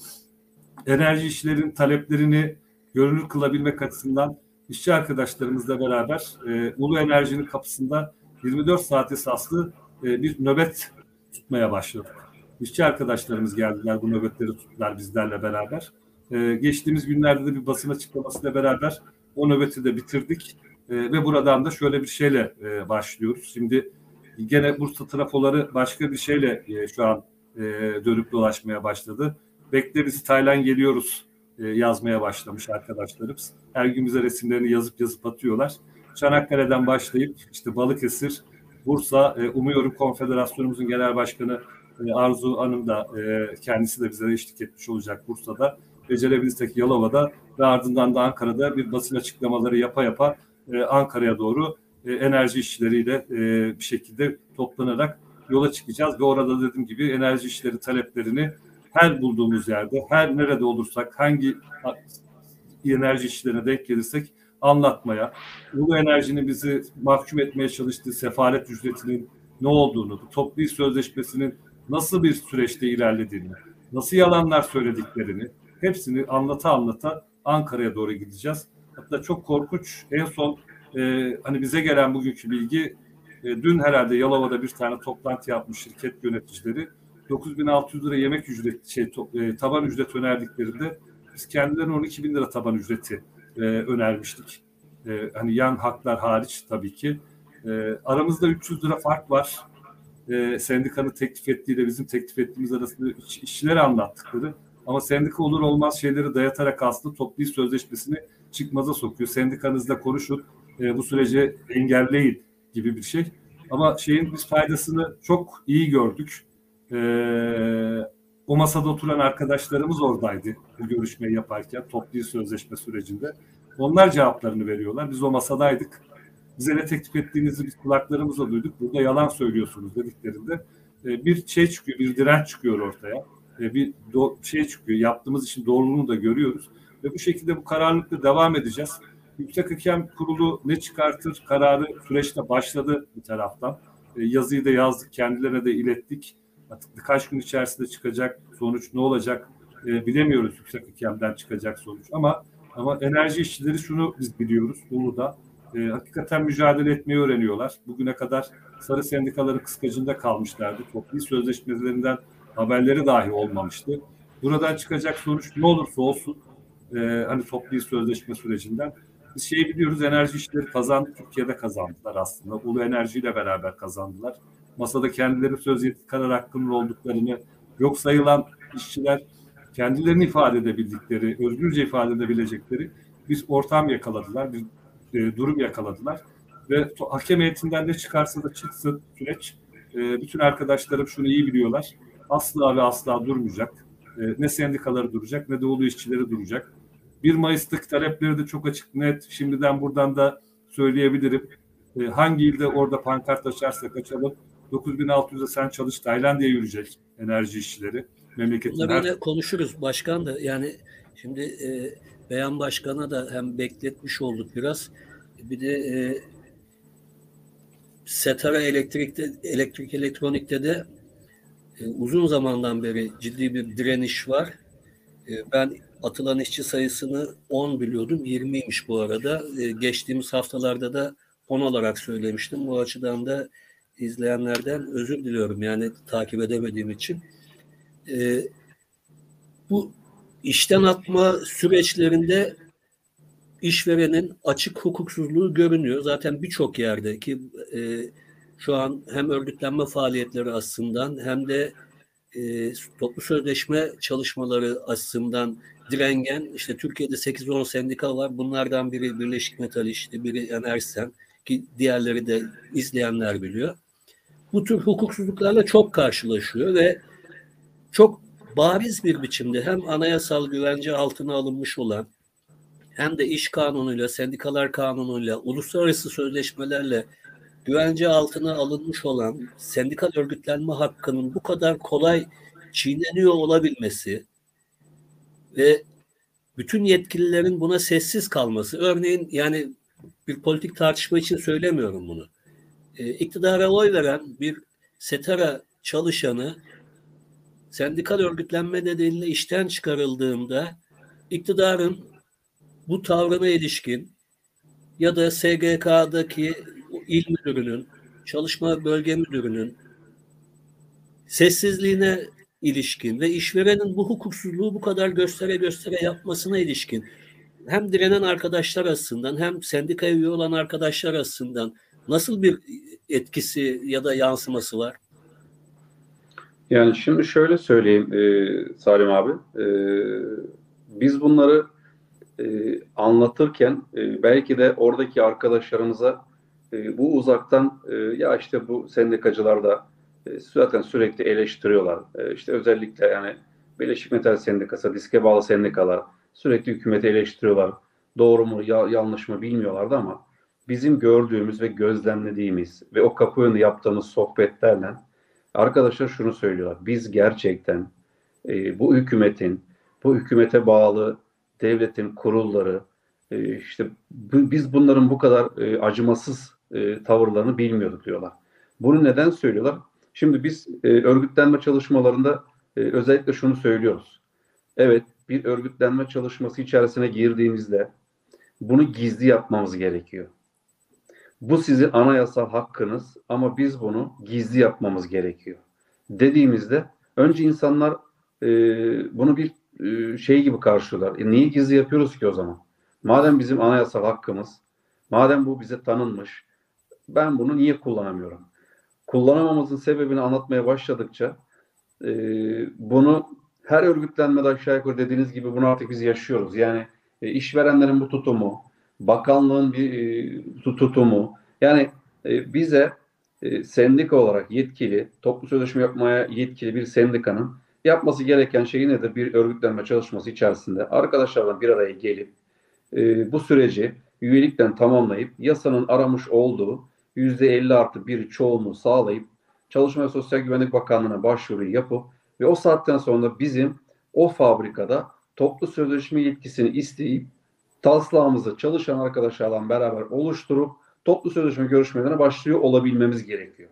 C: enerji işçilerin taleplerini görünür kılabilmek açısından işçi arkadaşlarımızla beraber e, Ulu Enerji'nin kapısında yirmi dört saat esaslı e, bir nöbet tutmaya başladık. İşçi arkadaşlarımız geldiler, bu nöbetleri tuttular bizlerle beraber. Ee, geçtiğimiz günlerde de bir basın açıklamasıyla beraber o nöbeti de bitirdik. Ee, ve buradan da şöyle bir şeyle e, başlıyoruz. Şimdi gene Bursa trafoları başka bir şeyle e, şu an e, dönüp dolaşmaya başladı. Bekle bizi Taylan geliyoruz e, yazmaya başlamış arkadaşlarımız. Her gün bize resimlerini yazıp yazıp atıyorlar. Çanakkale'den başlayıp işte Balıkesir, Bursa, e, umuyorum Konfederasyonumuzun genel başkanı Arzu Hanım da e, kendisi de bize eşlik etmiş olacak Bursa'da. Becerebilirsek Yalova'da ve ardından da Ankara'da bir basın açıklamaları yapa yapa e, Ankara'ya doğru e, enerji işçileriyle e, bir şekilde toplanarak yola çıkacağız. Ve orada dediğim gibi enerji işçileri taleplerini her bulduğumuz yerde, her nerede olursak, hangi enerji işçilerine denk gelirsek anlatmaya, Ulu Enerji'nin bizi mahkum etmeye çalıştığı sefalet ücretinin ne olduğunu, bu toplu iş sözleşmesinin nasıl bir süreçte ilerlediğini, nasıl yalanlar söylediklerini hepsini anlata anlata Ankara'ya doğru gideceğiz. Hatta çok korkunç, en son e, hani bize gelen bugünkü bilgi, e, dün herhalde Yalova'da bir tane toplantı yapmış şirket yöneticileri. dokuz bin altı yüz lira yemek ücreti, şey, to, e, taban ücret önerdiklerinde biz kendilerine on iki bin lira taban ücreti e, önermiştik. E, hani yan haklar hariç tabii ki. E, aramızda üç yüz lira fark var. E, sendikanın teklif ettiğiyle bizim teklif ettiğimiz arasında iş, işçilere anlattıkları. Ama sendika olur olmaz şeyleri dayatarak aslında toplu iş sözleşmesini çıkmaza sokuyor. Sendikanızla konuşun, e, bu süreci engelleyin gibi bir şey. Ama şeyin biz faydasını çok iyi gördük. E, o masada oturan arkadaşlarımız oradaydı bu görüşmeyi yaparken toplu iş sözleşme sürecinde. Onlar cevaplarını veriyorlar. Biz o masadaydık. Bize ne teklif ettiğinizi biz kulaklarımızla duyduk. Burada yalan söylüyorsunuz dediklerinde e, bir şey çıkıyor, bir direnç çıkıyor ortaya. E, bir do- şey çıkıyor. Yaptığımız işin doğruluğunu da görüyoruz. Ve bu şekilde bu kararlılıkla devam edeceğiz. Yüksek Hakem Kurulu ne çıkartır kararı süreçte başladı bir taraftan. E, yazıyı da yazdık, kendilerine de ilettik. Artık birkaç gün içerisinde çıkacak sonuç ne olacak e, bilemiyoruz Yüksek Hakem'den çıkacak sonuç. Ama ama enerji işçileri şunu biz biliyoruz Bolu'da. E, hakikaten mücadele etmeyi öğreniyorlar. Bugüne kadar sarı sendikaların kıskacında kalmışlardı. Toplu iş sözleşmelerinden haberleri dahi olmamıştı. Buradan çıkacak sonuç ne olursa olsun e, hani toplu iş sözleşme sürecinden biz şeyi biliyoruz, enerji işçileri kazandı. Türkiye'de kazandılar aslında. Ulu Enerji ile beraber kazandılar. Masada kendileri söz yetki karar hakkının olduklarını, yok sayılan işçiler kendilerini ifade edebildikleri, özgürce ifade edebilecekleri bir ortam yakaladılar, bir e, durum yakaladılar. Ve to- hakem heyetinden ne çıkarsa da çıksın süreç. E, bütün arkadaşlarım şunu iyi biliyorlar. Asla ve asla durmayacak. E, ne sendikaları duracak ne de ulu işçileri duracak. bir Mayıs'taki talepleri de çok açık net. Şimdiden buradan da söyleyebilirim. E, hangi ilde orada pankart açarsak açalım. dokuz bin altı yüze sen çalış Tayland'a yürüyecek enerji işçileri. Memleketin
A: Bunları
C: her...
A: yine konuşuruz başkan da, yani şimdi e, Beyan Başkan'a da hem bekletmiş olduk biraz. Bir de e, Setara Elektrik'te, elektrik elektronikte de e, uzun zamandan beri ciddi bir direniş var. E, ben atılan işçi sayısını on biliyordum. yirmiymiş bu arada. E, geçtiğimiz haftalarda da on olarak söylemiştim. Bu açıdan da izleyenlerden özür diliyorum. Yani takip edemediğim için. E, bu işten atma süreçlerinde işverenin açık hukuksuzluğu görünüyor. Zaten birçok yerde ki e, şu an hem örgütlenme faaliyetleri açısından hem de e, toplu sözleşme çalışmaları açısından direngen, işte Türkiye'de sekiz on sendika var. Bunlardan biri Birleşik Metal İşçi, biri Enersen ki diğerleri de izleyenler biliyor. Bu tür hukuksuzluklarla çok karşılaşıyor ve çok bariz bir biçimde hem anayasal güvence altına alınmış olan hem de iş kanunuyla, sendikalar kanunuyla, uluslararası sözleşmelerle güvence altına alınmış olan sendikal örgütlenme hakkının bu kadar kolay çiğneniyor olabilmesi ve bütün yetkililerin buna sessiz kalması, örneğin yani bir politik tartışma için söylemiyorum bunu. E, iktidara oy veren bir Setara çalışanı sendikal örgütlenme nedeniyle işten çıkarıldığında iktidarın bu tavrına ilişkin ya da S G K'daki il müdürünün, çalışma bölge müdürünün sessizliğine ilişkin ve işverenin bu hukuksuzluğu bu kadar göstere göstere yapmasına ilişkin hem direnen arkadaşlar açısından hem sendikaya üye olan arkadaşlar açısından nasıl bir etkisi ya da yansıması var?
B: Yani şimdi şöyle söyleyeyim e, Salim abi. E, biz bunları e, anlatırken e, belki de oradaki arkadaşlarımıza e, bu uzaktan e, ya işte bu sendikacılar da e, zaten sürekli eleştiriyorlar. E, işte özellikle yani Birleşik Metal Sendikası, diske bağlı sendikalar sürekli hükümeti eleştiriyorlar. Doğru mu ya, yanlış mı bilmiyorlardı ama bizim gördüğümüz ve gözlemlediğimiz ve o kapı önü yaptığımız sohbetlerle arkadaşlar şunu söylüyorlar. Biz gerçekten e, bu hükümetin, bu hükümete bağlı devletin kurulları, e, işte bu, biz bunların bu kadar e, acımasız e, tavırlarını bilmiyorduk diyorlar. Bunu neden söylüyorlar? Şimdi biz e, örgütlenme çalışmalarında e, özellikle şunu söylüyoruz. Evet, bir örgütlenme çalışması içerisine girdiğimizde bunu gizli yapmamız gerekiyor. Bu sizin anayasal hakkınız ama biz bunu gizli yapmamız gerekiyor dediğimizde önce insanlar e, bunu bir e, şey gibi karşılıyorlar. E, niye gizli yapıyoruz ki o zaman? Madem bizim anayasal hakkımız, madem bu bize tanınmış, ben bunu niye kullanamıyorum? Kullanamamızın sebebini anlatmaya başladıkça e, bunu her örgütlenmede aşağı yukarı dediğiniz gibi bunu artık biz yaşıyoruz. Yani e, işverenlerin bu tutumu, bakanlığın bir e, tutumu, yani e, bize e, sendika olarak yetkili, toplu sözleşme yapmaya yetkili bir sendikanın yapması gereken şey nedir? Bir örgütlenme çalışması içerisinde arkadaşlarla bir araya gelip e, bu süreci üyelikten tamamlayıp yasanın aramış olduğu yüzde elli artı bir çoğunluğu sağlayıp Çalışma ve Sosyal Güvenlik Bakanlığı'na başvuru yapıp ve o saatten sonra bizim o fabrikada toplu sözleşme yetkisini isteyip taslağımızı çalışan arkadaşlarla beraber oluşturup toplu sözleşme görüşmelerine başlıyor olabilmemiz gerekiyor.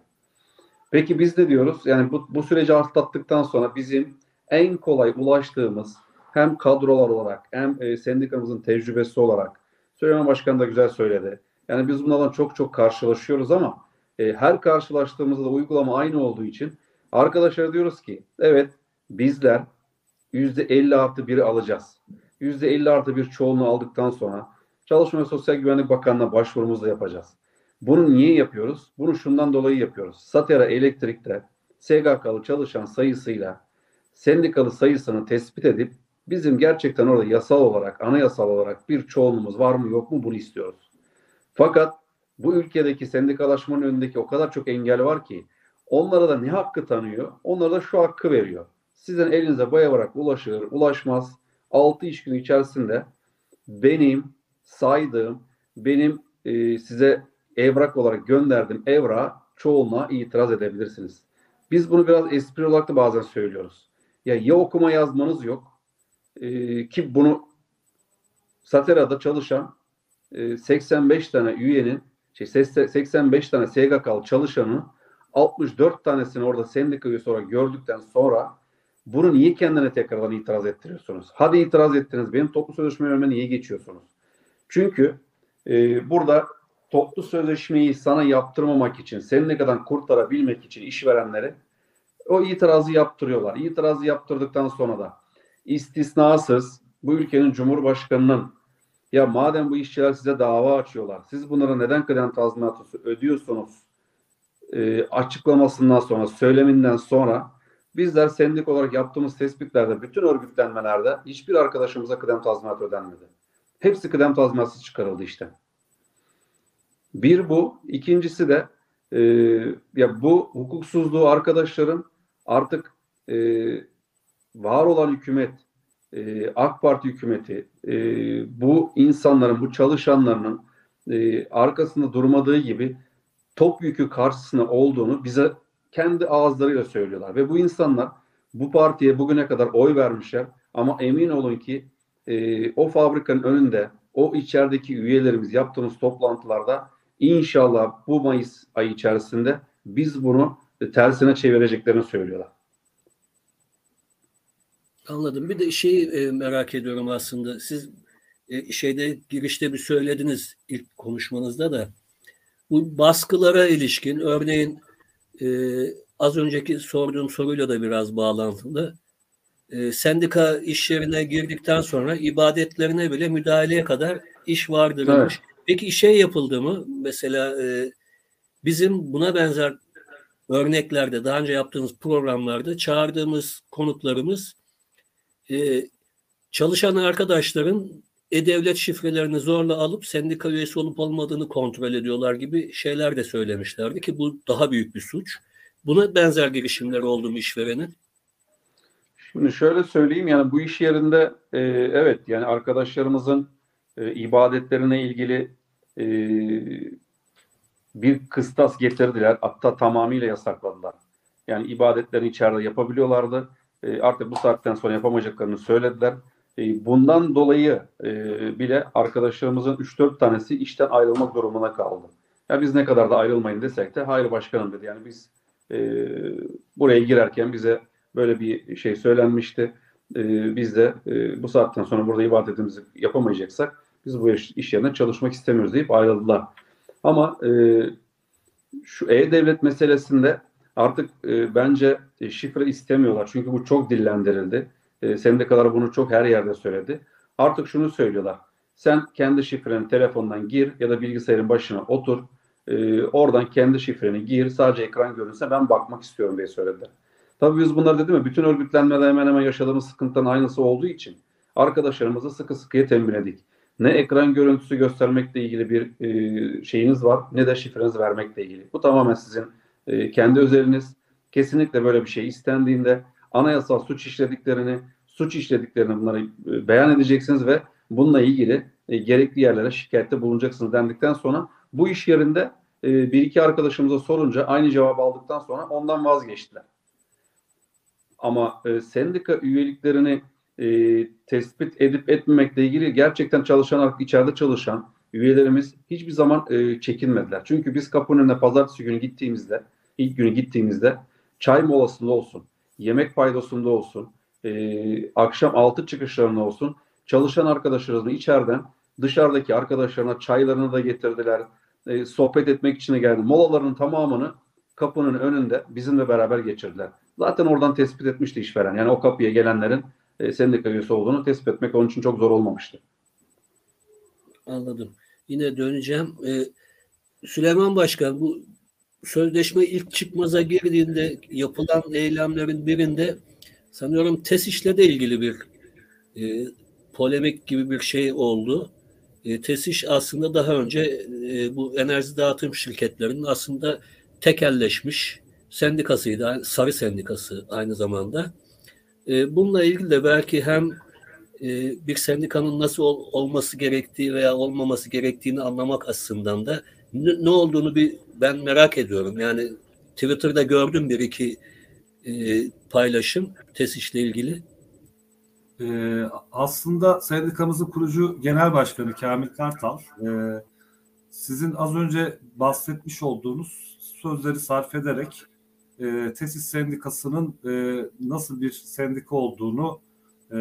B: Peki biz de diyoruz yani bu, bu süreci atlattıktan sonra bizim en kolay ulaştığımız hem kadrolar olarak hem e, sendikamızın tecrübesi olarak Süleyman Başkan da güzel söyledi. Yani biz bunlardan çok çok karşılaşıyoruz ama e, her karşılaştığımızda da uygulama aynı olduğu için arkadaşlara diyoruz ki evet bizler yüzde elli artı biri alacağız. yüzde elli artı bir çoğunluğu aldıktan sonra Çalışma ve Sosyal Güvenlik Bakanlığı'na başvurumuzu da yapacağız. Bunu niye yapıyoruz? Bunu şundan dolayı yapıyoruz. Satera Elektrik'te S G K'lı çalışan sayısıyla sendikalı sayısını tespit edip bizim gerçekten orada yasal olarak, anayasal olarak bir çoğunluğumuz var mı yok mu bunu istiyoruz. Fakat bu ülkedeki sendikalaşmanın önündeki o kadar çok engel var ki onlara da ne hakkı tanıyor? Onlara da şu hakkı veriyor. Sizin elinize boya olarak ulaşır, ulaşmaz. altı iş günü içerisinde benim saydığım, benim e, size evrak olarak gönderdiğim evrağa çoğunluğa itiraz edebilirsiniz. Biz bunu biraz espri olarak da bazen söylüyoruz. Ya, ya okuma yazmanız yok e, ki bunu Satera'da çalışan e, seksen beş tane üyenin şey, seksen beş tane S G K'lı çalışanın altmış dört tanesini orada sendika üyesi olarak gördükten sonra bunu niye kendine tekrardan itiraz ettiriyorsunuz? Hadi itiraz ettiniz. Benim toplu sözleşme önüme niye geçiyorsunuz? Çünkü e, burada toplu sözleşmeyi sana yaptırmamak için, sendikadan kurtarabilmek için işverenleri o itirazı yaptırıyorlar. İtirazı yaptırdıktan sonra da istisnasız bu ülkenin Cumhurbaşkanı'nın ya madem bu işçiler size dava açıyorlar, siz bunlara neden kıdem tazminatı ödüyorsunuz e, açıklamasından sonra, söyleminden sonra bizler sendik olarak yaptığımız tespitlerde bütün örgütlenmelerde hiçbir arkadaşımıza kıdem tazminatı ödenmedi. Hepsi kıdem tazminatsız çıkarıldı işte. Bir bu. İkincisi de e, ya bu hukuksuzluğu arkadaşların artık e, var olan hükümet, e, AK Parti hükümeti, e, bu insanların, bu çalışanlarının e, arkasında durmadığı gibi top yükü karşısında olduğunu bize kendi ağızlarıyla söylüyorlar. Ve bu insanlar bu partiye bugüne kadar oy vermişler ama emin olun ki e, o fabrikanın önünde o içerideki üyelerimiz yaptığımız toplantılarda inşallah bu Mayıs ayı içerisinde biz bunu tersine çevireceklerini söylüyorlar.
A: Anladım. Bir de şeyi e, merak ediyorum aslında. Siz e, şeyde girişte bir söylediniz ilk konuşmanızda da bu baskılara ilişkin örneğin e, az önceki sorduğum soruyla da biraz bağlantılı. E, sendika iş yerine girdikten sonra ibadetlerine bile müdahaleye kadar iş vardırılmış. Evet. Peki şey yapıldı mı? Mesela e, bizim buna benzer örneklerde daha önce yaptığımız programlarda çağırdığımız konuklarımız e, çalışan arkadaşların e-devlet şifrelerini zorla alıp sendika üyesi olup olmadığını kontrol ediyorlar gibi şeyler de söylemişlerdi ki bu daha büyük bir suç. Buna benzer girişimler oldu mu işverenin?
B: Şimdi şöyle söyleyeyim yani bu iş yerinde e, evet yani arkadaşlarımızın e, ibadetlerine ilgili e, bir kıstas getirdiler. Hatta tamamıyla yasakladılar. Yani ibadetlerini içeride yapabiliyorlardı. E, artık bu saatten sonra yapamayacaklarını söylediler. E, bundan dolayı e, bile arkadaşlarımızın üç dört tanesi işten ayrılmak durumuna kaldı. Ya biz ne kadar da ayrılmayın desek de hayır başkanım dedi. Yani biz e, buraya girerken bize böyle bir şey söylenmişti. E, biz de e, bu saatten sonra burada ibadetimizi yapamayacaksak biz bu iş, iş yerine çalışmak istemiyoruz deyip ayrıldılar. Ama e, şu e-devlet meselesinde artık e, bence e, şifre istemiyorlar. Çünkü bu çok dillendirildi. E, sendikalar bunu çok her yerde söyledi. Artık şunu söylüyorlar. Sen kendi şifreni telefondan gir ya da bilgisayarın başına otur. E, oradan kendi şifreni gir. Sadece ekran görünse ben bakmak istiyorum diye söylediler. Tabii biz bunları dedim mi? Bütün örgütlenmede hemen hemen yaşadığımız sıkıntıların aynısı olduğu için arkadaşlarımızı sıkı sıkıya tembihledik. Ne ekran görüntüsü göstermekle ilgili bir e, şeyiniz var ne de şifrenizi vermekle ilgili. Bu tamamen sizin e, kendi özeliniz. Kesinlikle böyle bir şey istendiğinde anayasal suç işlediklerini, suç işlediklerini bunları e, beyan edeceksiniz ve bununla ilgili e, gerekli yerlere şikayette bulunacaksınız dendikten sonra bu iş yerinde e, bir iki arkadaşımıza sorunca aynı cevabı aldıktan sonra ondan vazgeçtiler. Ama e, sendika üyeliklerini e, tespit edip etmemekle ilgili gerçekten çalışan, içeride çalışan üyelerimiz hiçbir zaman e, çekinmediler. Çünkü biz kapının önüne pazartesi günü gittiğimizde, ilk günü gittiğimizde çay molasında olsun, yemek paydosunda olsun, e, akşam altı çıkışlarında olsun çalışan arkadaşlarımız içeriden dışarıdaki arkadaşlarına çaylarını da getirdiler. E, sohbet etmek için de geldi. Molaların tamamını kapının önünde bizimle beraber geçirdiler. Zaten oradan tespit etmişti işveren. Yani o kapıya gelenlerin e, sendika üyesi olduğunu tespit etmek onun için çok zor olmamıştı.
A: Anladım. Yine döneceğim. Ee, Süleyman Başkan, bu sözleşme ilk çıkmaza girdiğinde yapılan eylemlerin birinde sanıyorum TESİŞ'le de ilgili bir e, polemik gibi bir şey oldu. E, TESİŞ aslında daha önce e, bu enerji dağıtım şirketlerinin aslında tekelleşmiş sendikasıydı. Sarı sendikası aynı zamanda. E, bununla ilgili de belki hem e, bir sendikanın nasıl ol, olması gerektiği veya olmaması gerektiğini anlamak açısından da ne, ne olduğunu bir ben merak ediyorum. Yani Twitter'da gördüm bir iki e, paylaşım TESİŞ'le ilgili.
C: Ee, aslında sendikamızın kurucu genel başkanı Kamil Kartal e, sizin az önce bahsetmiş olduğunuz sözleri sarf ederek e, TESİŞ sendikasının e, nasıl bir sendika olduğunu e,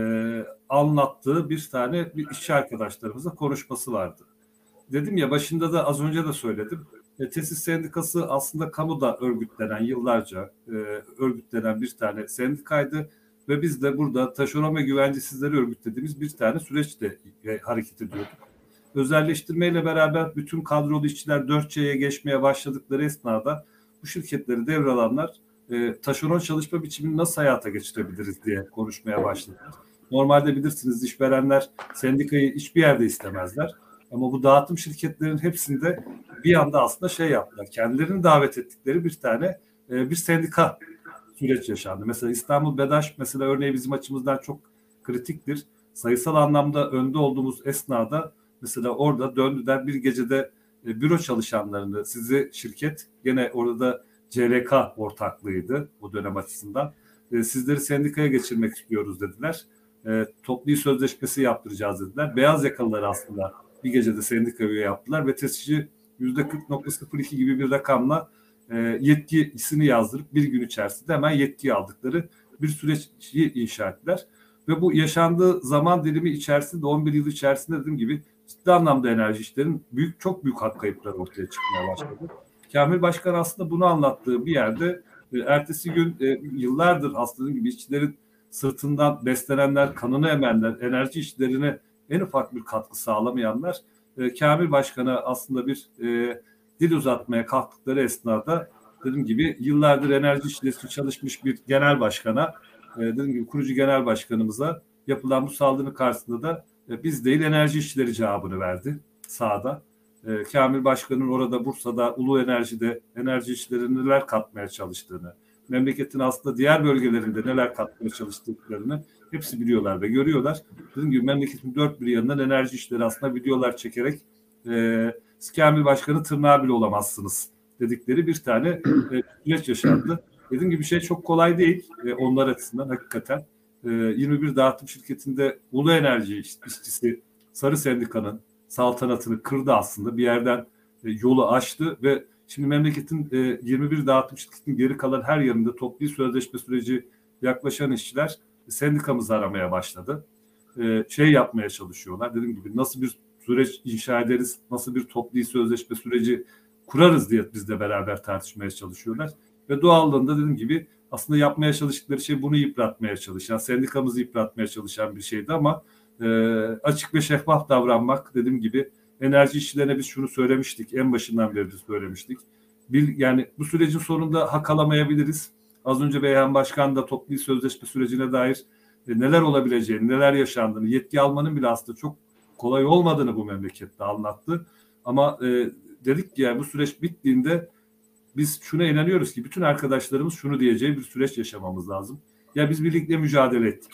C: anlattığı bir tane bir işçi arkadaşlarımızla konuşması vardı. Dedim ya, başında da az önce de söyledim. E, TESİŞ sendikası aslında kamuda örgütlenen, yıllarca e, örgütlenen bir tane sendikaydı. Ve biz de burada taşeron ve güvencesizleri örgütlediğimiz bir tane süreçte e, hareket ediyorduk. Özelleştirmeyle beraber bütün kadrolu işçiler dört C'ye geçmeye başladıkları esnada bu şirketleri devralanlar e, taşeron çalışma biçimini nasıl hayata geçirebiliriz diye konuşmaya başladılar. Normalde bilirsiniz işverenler sendikayı hiçbir yerde istemezler. Ama bu dağıtım şirketlerin hepsinde bir anda aslında şey yaptılar. Kendilerini davet ettikleri bir tane e, bir sendika süreç yaşandı. Mesela İstanbul BEDAŞ mesela örneği bizim açımızdan çok kritiktir. Sayısal anlamda önde olduğumuz esnada mesela orada döndüler bir gecede e, büro çalışanlarını, sizi şirket gene orada C R K ortaklığıydı o dönem açısından. E, sizleri sendikaya geçirmek istiyoruz dediler. E, toplu iş sözleşmesi yaptıracağız dediler. Beyaz yakalıları aslında bir gecede sendika üye yaptılar ve TESİŞ'i yüzde kırk virgül sıfır iki gibi bir rakamla yetkisini yazdırıp bir gün içerisinde hemen yetkiyi aldıkları bir süreci inşa ettiler. Ve bu yaşandığı zaman dilimi içerisinde on bir yıl içerisinde dediğim gibi ciddi anlamda enerji işlerin büyük çok büyük hak kayıpları ortaya çıkmaya başladı. Kamil Başkan aslında bunu anlattığı bir yerde e, ertesi gün e, yıllardır aslında gibi işçilerin sırtından beslenenler, kanını emenler, enerji işlerine en ufak bir katkı sağlamayanlar e, Kamil Başkan'a aslında bir e, dil uzatmaya kalktıkları esnada dediğim gibi yıllardır enerji işleri için çalışmış bir genel başkana, e, dediğim gibi kurucu genel başkanımıza yapılan bu saldırı karşısında da e, biz değil enerji işçileri cevabını verdi sahada. E, Kamil Başkan'ın orada Bursa'da Ulu Enerji'de enerji işçilerine neler katmaya çalıştığını, memleketin aslında diğer bölgelerinde neler katmaya çalıştıklarını hepsi biliyorlar ve görüyorlar. Dediğim gibi memleketin dört bir yanından enerji işleri aslında videolar çekerek e, Kamil Başkanı tırnağı bile olamazsınız dedikleri bir tane e, süreç yaşandı. Dediğim gibi bir şey çok kolay değil e, onlar açısından hakikaten. E, yirmi bir dağıtım şirketinde Ulu Enerji işçisi Sarı Sendika'nın saltanatını kırdı aslında. Bir yerden e, yolu açtı ve şimdi memleketin e, yirmi bir dağıtım şirketinin geri kalan her yerinde toplu sözleşme süreci yaklaşan işçiler sendikamızı aramaya başladı. E, şey yapmaya çalışıyorlar. Dediğim gibi nasıl bir süreç inşa ederiz, nasıl bir toplu sözleşme süreci kurarız diye bizle beraber tartışmaya çalışıyorlar. Ve doğallığında dediğim gibi aslında yapmaya çalıştıkları şey bunu yıpratmaya çalışan, sendikamızı yıpratmaya çalışan bir şeydi ama e, açık ve şeffaf davranmak, dediğim gibi enerji işçilerine biz şunu söylemiştik, en başından beri söylemiştik. Bir, yani bu sürecin sonunda hak alamayabiliriz. Az önce Beyhan Başkan da toplu sözleşme sürecine dair e, neler olabileceğini, neler yaşandığını, yetki almanın bile aslında çok kolay olmadığını bu memlekette anlattı. Ama e, dedik ki yani bu süreç bittiğinde biz şuna inanıyoruz ki bütün arkadaşlarımız şunu diyeceği bir süreç yaşamamız lazım. Ya biz birlikte mücadele ettik.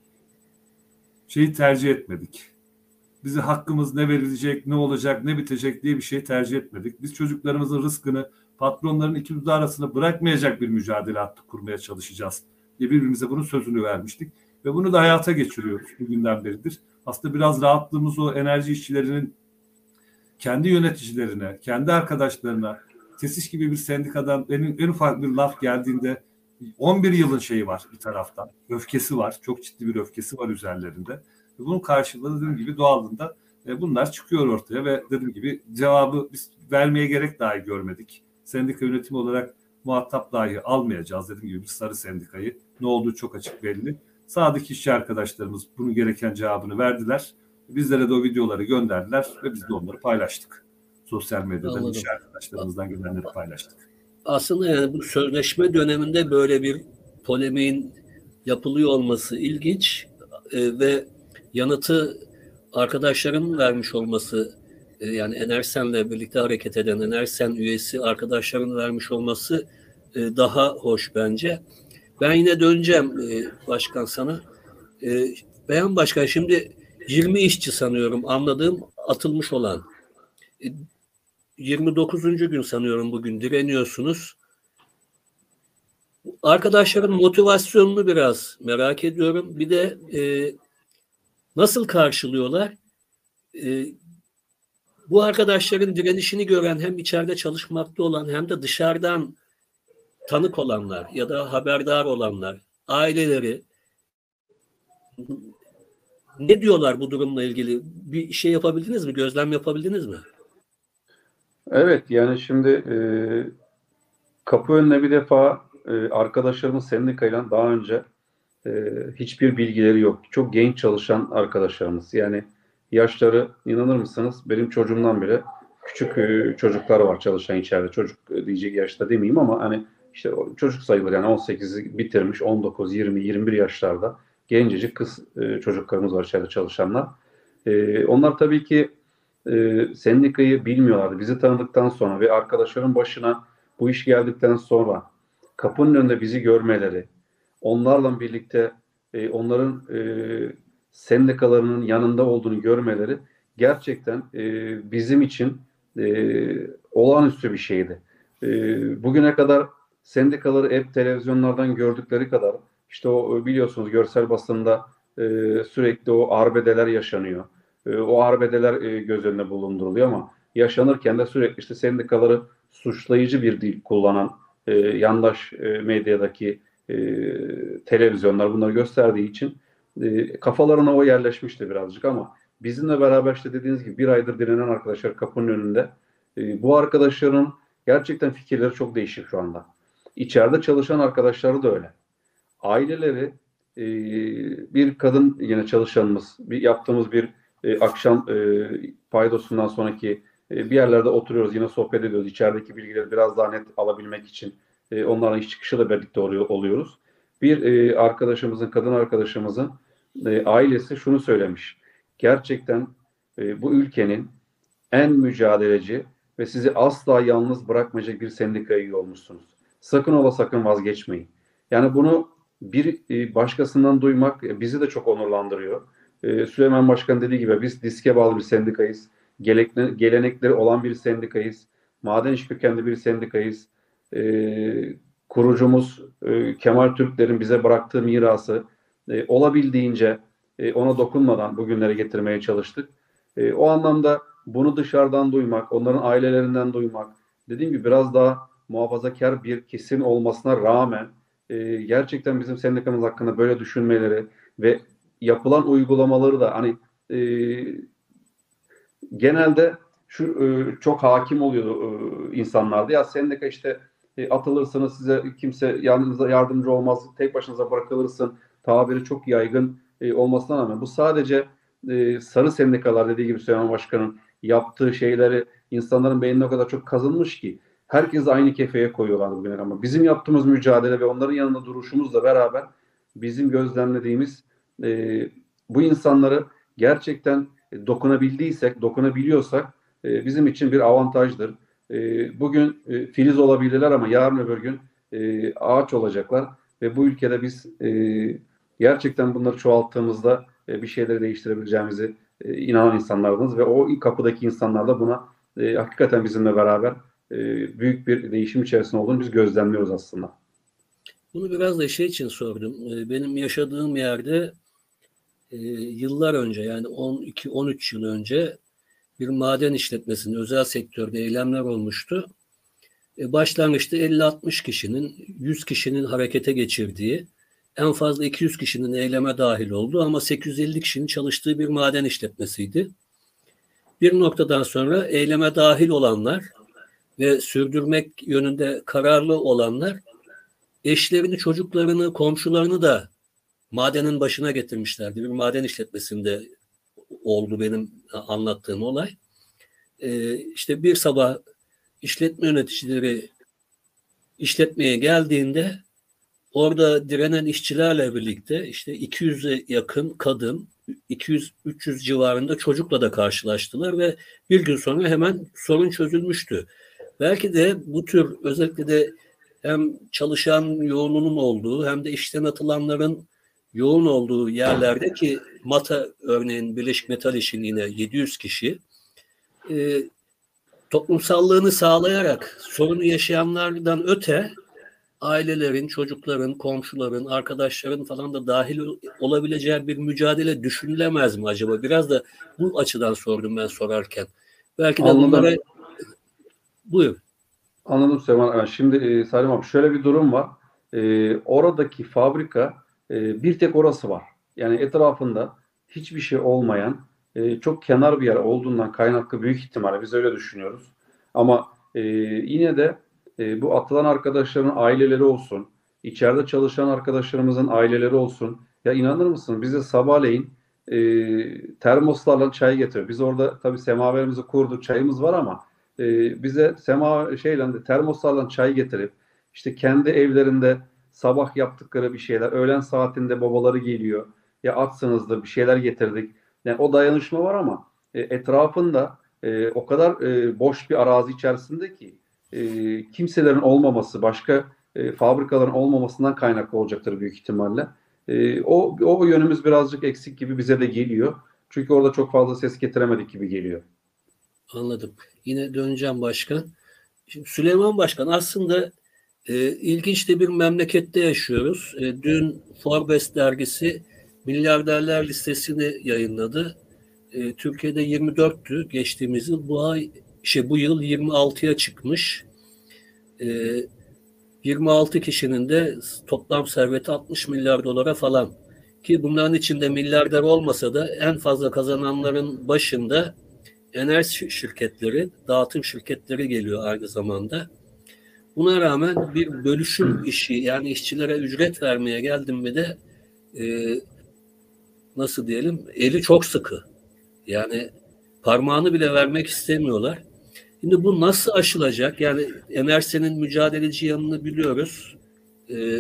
C: Şeyi tercih etmedik. Bize hakkımız ne verilecek, ne olacak, ne bitecek diye bir şey tercih etmedik. Biz çocuklarımızın rızkını patronların iki dudağı arasında bırakmayacak bir mücadele hattı kurmaya çalışacağız diye birbirimize bunun sözünü vermiştik. Ve bunu da hayata geçiriyoruz bugünden beridir. Aslında biraz rahatlığımız o enerji işçilerinin kendi yöneticilerine, kendi arkadaşlarına, TESİŞ gibi bir sendikadan en, en ufak bir laf geldiğinde on bir yılın şeyi var bir taraftan. Öfkesi var. Çok ciddi bir öfkesi var üzerlerinde. Ve bunun karşılığı dediğim gibi doğallığında e, bunlar çıkıyor ortaya ve dediğim gibi cevabı biz vermeye gerek dahi görmedik. Sendika yönetimi olarak muhatap dahi almayacağız. Dediğim gibi bir sarı sendikayı. Ne olduğu çok açık belli. Sağdaki işçi arkadaşlarımız bunun gereken cevabını verdiler. Bizlere de o videoları gönderdiler ve biz de onları paylaştık. Sosyal medyadan
A: Anladım.
C: işçi arkadaşlarımızdan gelenleri paylaştık.
A: Aslında yani bu sözleşme döneminde böyle bir polemiğin yapılıyor olması ilginç e, ve yanıtı arkadaşların vermiş olması, e, yani Enersen'le birlikte hareket eden Enersen üyesi arkadaşların vermiş olması e, daha hoş bence. Ben yine döneceğim e, başkan sana. E, Beyan Başkan, şimdi yirmi işçi sanıyorum anladığım atılmış olan. E, yirmi dokuzuncu gün sanıyorum bugün direniyorsunuz. Arkadaşların motivasyonunu biraz merak ediyorum. Bir de e, nasıl karşılıyorlar? E, bu arkadaşların direnişini gören hem içeride çalışmakta olan hem de dışarıdan tanık olanlar ya da haberdar olanlar, aileleri ne diyorlar bu durumla ilgili? Bir şey yapabildiniz mi? Gözlem yapabildiniz mi?
B: Evet, yani şimdi e, kapı önüne bir defa e, arkadaşlarımız sendikayla daha önce e, hiçbir bilgileri yok. Çok genç çalışan arkadaşlarımız. Yani yaşları, inanır mısınız, benim çocuğumdan bile küçük e, çocuklar var çalışan içeride. Çocuk e, diyecek yaşta demeyeyim ama hani işte çocuk sayılır, yani on sekizi bitirmiş, on dokuz, yirmi, yirmi bir yaşlarda gencecik kız e, çocuklarımız var içeride çalışanlar. E, onlar tabii ki e, sendikayı bilmiyorlardı. Bizi tanıdıktan sonra ve arkadaşların başına bu iş geldikten sonra kapının önünde bizi görmeleri, onlarla birlikte e, onların e, sendikalarının yanında olduğunu görmeleri gerçekten e, bizim için e, olağanüstü bir şeydi. E, bugüne kadar sendikaları hep televizyonlardan gördükleri kadar, işte o biliyorsunuz görsel basında e, sürekli o arbedeler yaşanıyor. E, o arbedeler e, göz önüne bulunduruluyor ama yaşanırken de sürekli işte sendikaları suçlayıcı bir dil kullanan e, yandaş e, medyadaki e, televizyonlar bunları gösterdiği için e, kafalarına o yerleşmişti birazcık ama bizimle beraber işte dediğiniz gibi bir aydır direnen arkadaşlar kapının önünde. E, bu arkadaşların gerçekten fikirleri çok değişik şu anda. İçeride çalışan arkadaşları da öyle. Aileleri, e, bir kadın yine çalışanımız, bir yaptığımız bir e, akşam e, paydosundan sonraki e, bir yerlerde oturuyoruz, yine sohbet ediyoruz. İçerideki bilgileri biraz daha net alabilmek için e, onlarla iş çıkışı da birlikte oluyoruz. Bir e, arkadaşımızın, kadın arkadaşımızın e, ailesi şunu söylemiş. Gerçekten e, bu ülkenin en mücadeleci ve sizi asla yalnız bırakmayacak bir sendikaya üye olmuşsunuz. Sakın ola sakın vazgeçmeyin. Yani bunu bir e, başkasından duymak e, bizi de çok onurlandırıyor. E, Süleyman Başkan dediği gibi biz diske bağlı bir sendikayız. Gelekle, gelenekleri olan bir sendikayız. Maden iş kökenli bir sendikayız. E, kurucumuz e, Kemal Türkler'in bize bıraktığı mirası e, olabildiğince e, ona dokunmadan bugünlere getirmeye çalıştık. E, o anlamda bunu dışarıdan duymak, onların ailelerinden duymak, dediğim gibi biraz daha muhafazakar bir kesim olmasına rağmen e, gerçekten bizim sendikamız hakkında böyle düşünmeleri ve yapılan uygulamaları da hani e, genelde şu e, çok hakim oluyor e, insanlarda. Ya sendika işte e, atılırsınız, size kimse yanınıza yardımcı olmaz, tek başınıza bırakılırsın tabiri çok yaygın e, olmasına rağmen bu sadece e, sarı sendikalar dediği gibi Süleyman Başkan'ın yaptığı şeyleri insanların beynine o kadar çok kazınmış ki herkes aynı kefeye koyuyorlar bugüne, ama bizim yaptığımız mücadele ve onların yanında duruşumuzla beraber bizim gözlemlediğimiz e, bu insanları gerçekten dokunabildiysek, dokunabiliyorsak e, bizim için bir avantajdır. E, bugün e, filiz olabilirler ama yarın öbür gün e, ağaç olacaklar ve bu ülkede biz e, gerçekten bunları çoğalttığımızda e, bir şeyleri değiştirebileceğimizi e, inanan insanlardınız ve o ilk kapıdaki insanlar da buna e, hakikaten bizimle beraber e, büyük bir değişim içerisinde olduğunu biz gözlemliyoruz aslında.
A: Bunu biraz da şey için sordum. Benim yaşadığım yerde e, yıllar önce, yani on iki on üç yıl önce bir maden işletmesinde özel sektörde eylemler olmuştu. E, başlangıçta elli altmış kişinin, yüz kişinin harekete geçirdiği, en fazla iki yüz kişinin eyleme dahil olduğu ama sekiz yüz elli kişinin çalıştığı bir maden işletmesiydi. Bir noktadan sonra eyleme dahil olanlar ve sürdürmek yönünde kararlı olanlar eşlerini, çocuklarını, komşularını da madenin başına getirmişlerdi. Bir maden işletmesinde oldu benim anlattığım olay. Ee, işte bir sabah işletme yöneticileri işletmeye geldiğinde orada direnen işçilerle birlikte işte iki yüze yakın kadın, iki yüz üç yüz civarında çocukla da karşılaştılar ve bir gün sonra hemen sorun çözülmüştü. Belki de bu tür, özellikle de hem çalışan yoğunluğunun olduğu hem de işten atılanların yoğun olduğu yerlerde, ki MATA örneğin Birleşik Metal İş'in yine yedi yüz kişi e, toplumsallığını sağlayarak sorunu yaşayanlardan öte ailelerin, çocukların, komşuların, arkadaşların falan da dahil olabileceği bir mücadele düşünülemez mi acaba? Biraz da bu açıdan sordum ben sorarken. Belki de
B: Anladım.
A: bunlara... Buyur.
B: Anladım Süleyman. Şimdi e, Salim abi şöyle bir durum var. E, oradaki fabrika e, bir tek orası var. Yani etrafında hiçbir şey olmayan e, çok kenar bir yer olduğundan kaynaklı büyük ihtimalle biz öyle düşünüyoruz. Ama e, yine de e, bu atılan arkadaşların aileleri olsun, içeride çalışan arkadaşlarımızın aileleri olsun. Ya inanır mısın bize sabahleyin e, termoslarla çay getiriyor. Biz orada tabii semaverimizi kurduk, çayımız var ama e, bize sema şeyle termoslarla çay getirip işte kendi evlerinde sabah yaptıkları bir şeyler, öğlen saatinde babaları geliyor. Ya açsınızdır bir şeyler getirdik. Yani o dayanışma var ama e, etrafında e, o kadar e, boş bir arazi içerisinde ki e, kimselerin olmaması, başka e, fabrikaların olmamasından kaynaklı olacaktır büyük ihtimalle. E, o, o yönümüz birazcık eksik gibi bize de geliyor. Çünkü orada çok fazla ses getiremedik gibi geliyor.
A: Anladım. Yine döneceğim başkan. Şimdi Süleyman Başkan, aslında e, ilginç de bir memlekette yaşıyoruz. E, dün Forbes dergisi milyarderler listesini yayınladı. E, Türkiye'de yirmi dörttü geçtiğimiz yıl. Bu ay, şey bu yıl yirmi altıya çıkmış. E, yirmi altı kişinin de toplam serveti altmış milyar dolara falan. Ki bunların içinde milyarder olmasa da en fazla kazananların başında enerji şirketleri, dağıtım şirketleri geliyor aynı zamanda. Buna rağmen bir bölüşüm işi, yani işçilere ücret vermeye geldim mi de e, nasıl diyelim, eli çok sıkı. Yani parmağını bile vermek istemiyorlar. Şimdi bu nasıl aşılacak? Yani Enersen'in mücadeleci yanını biliyoruz. E,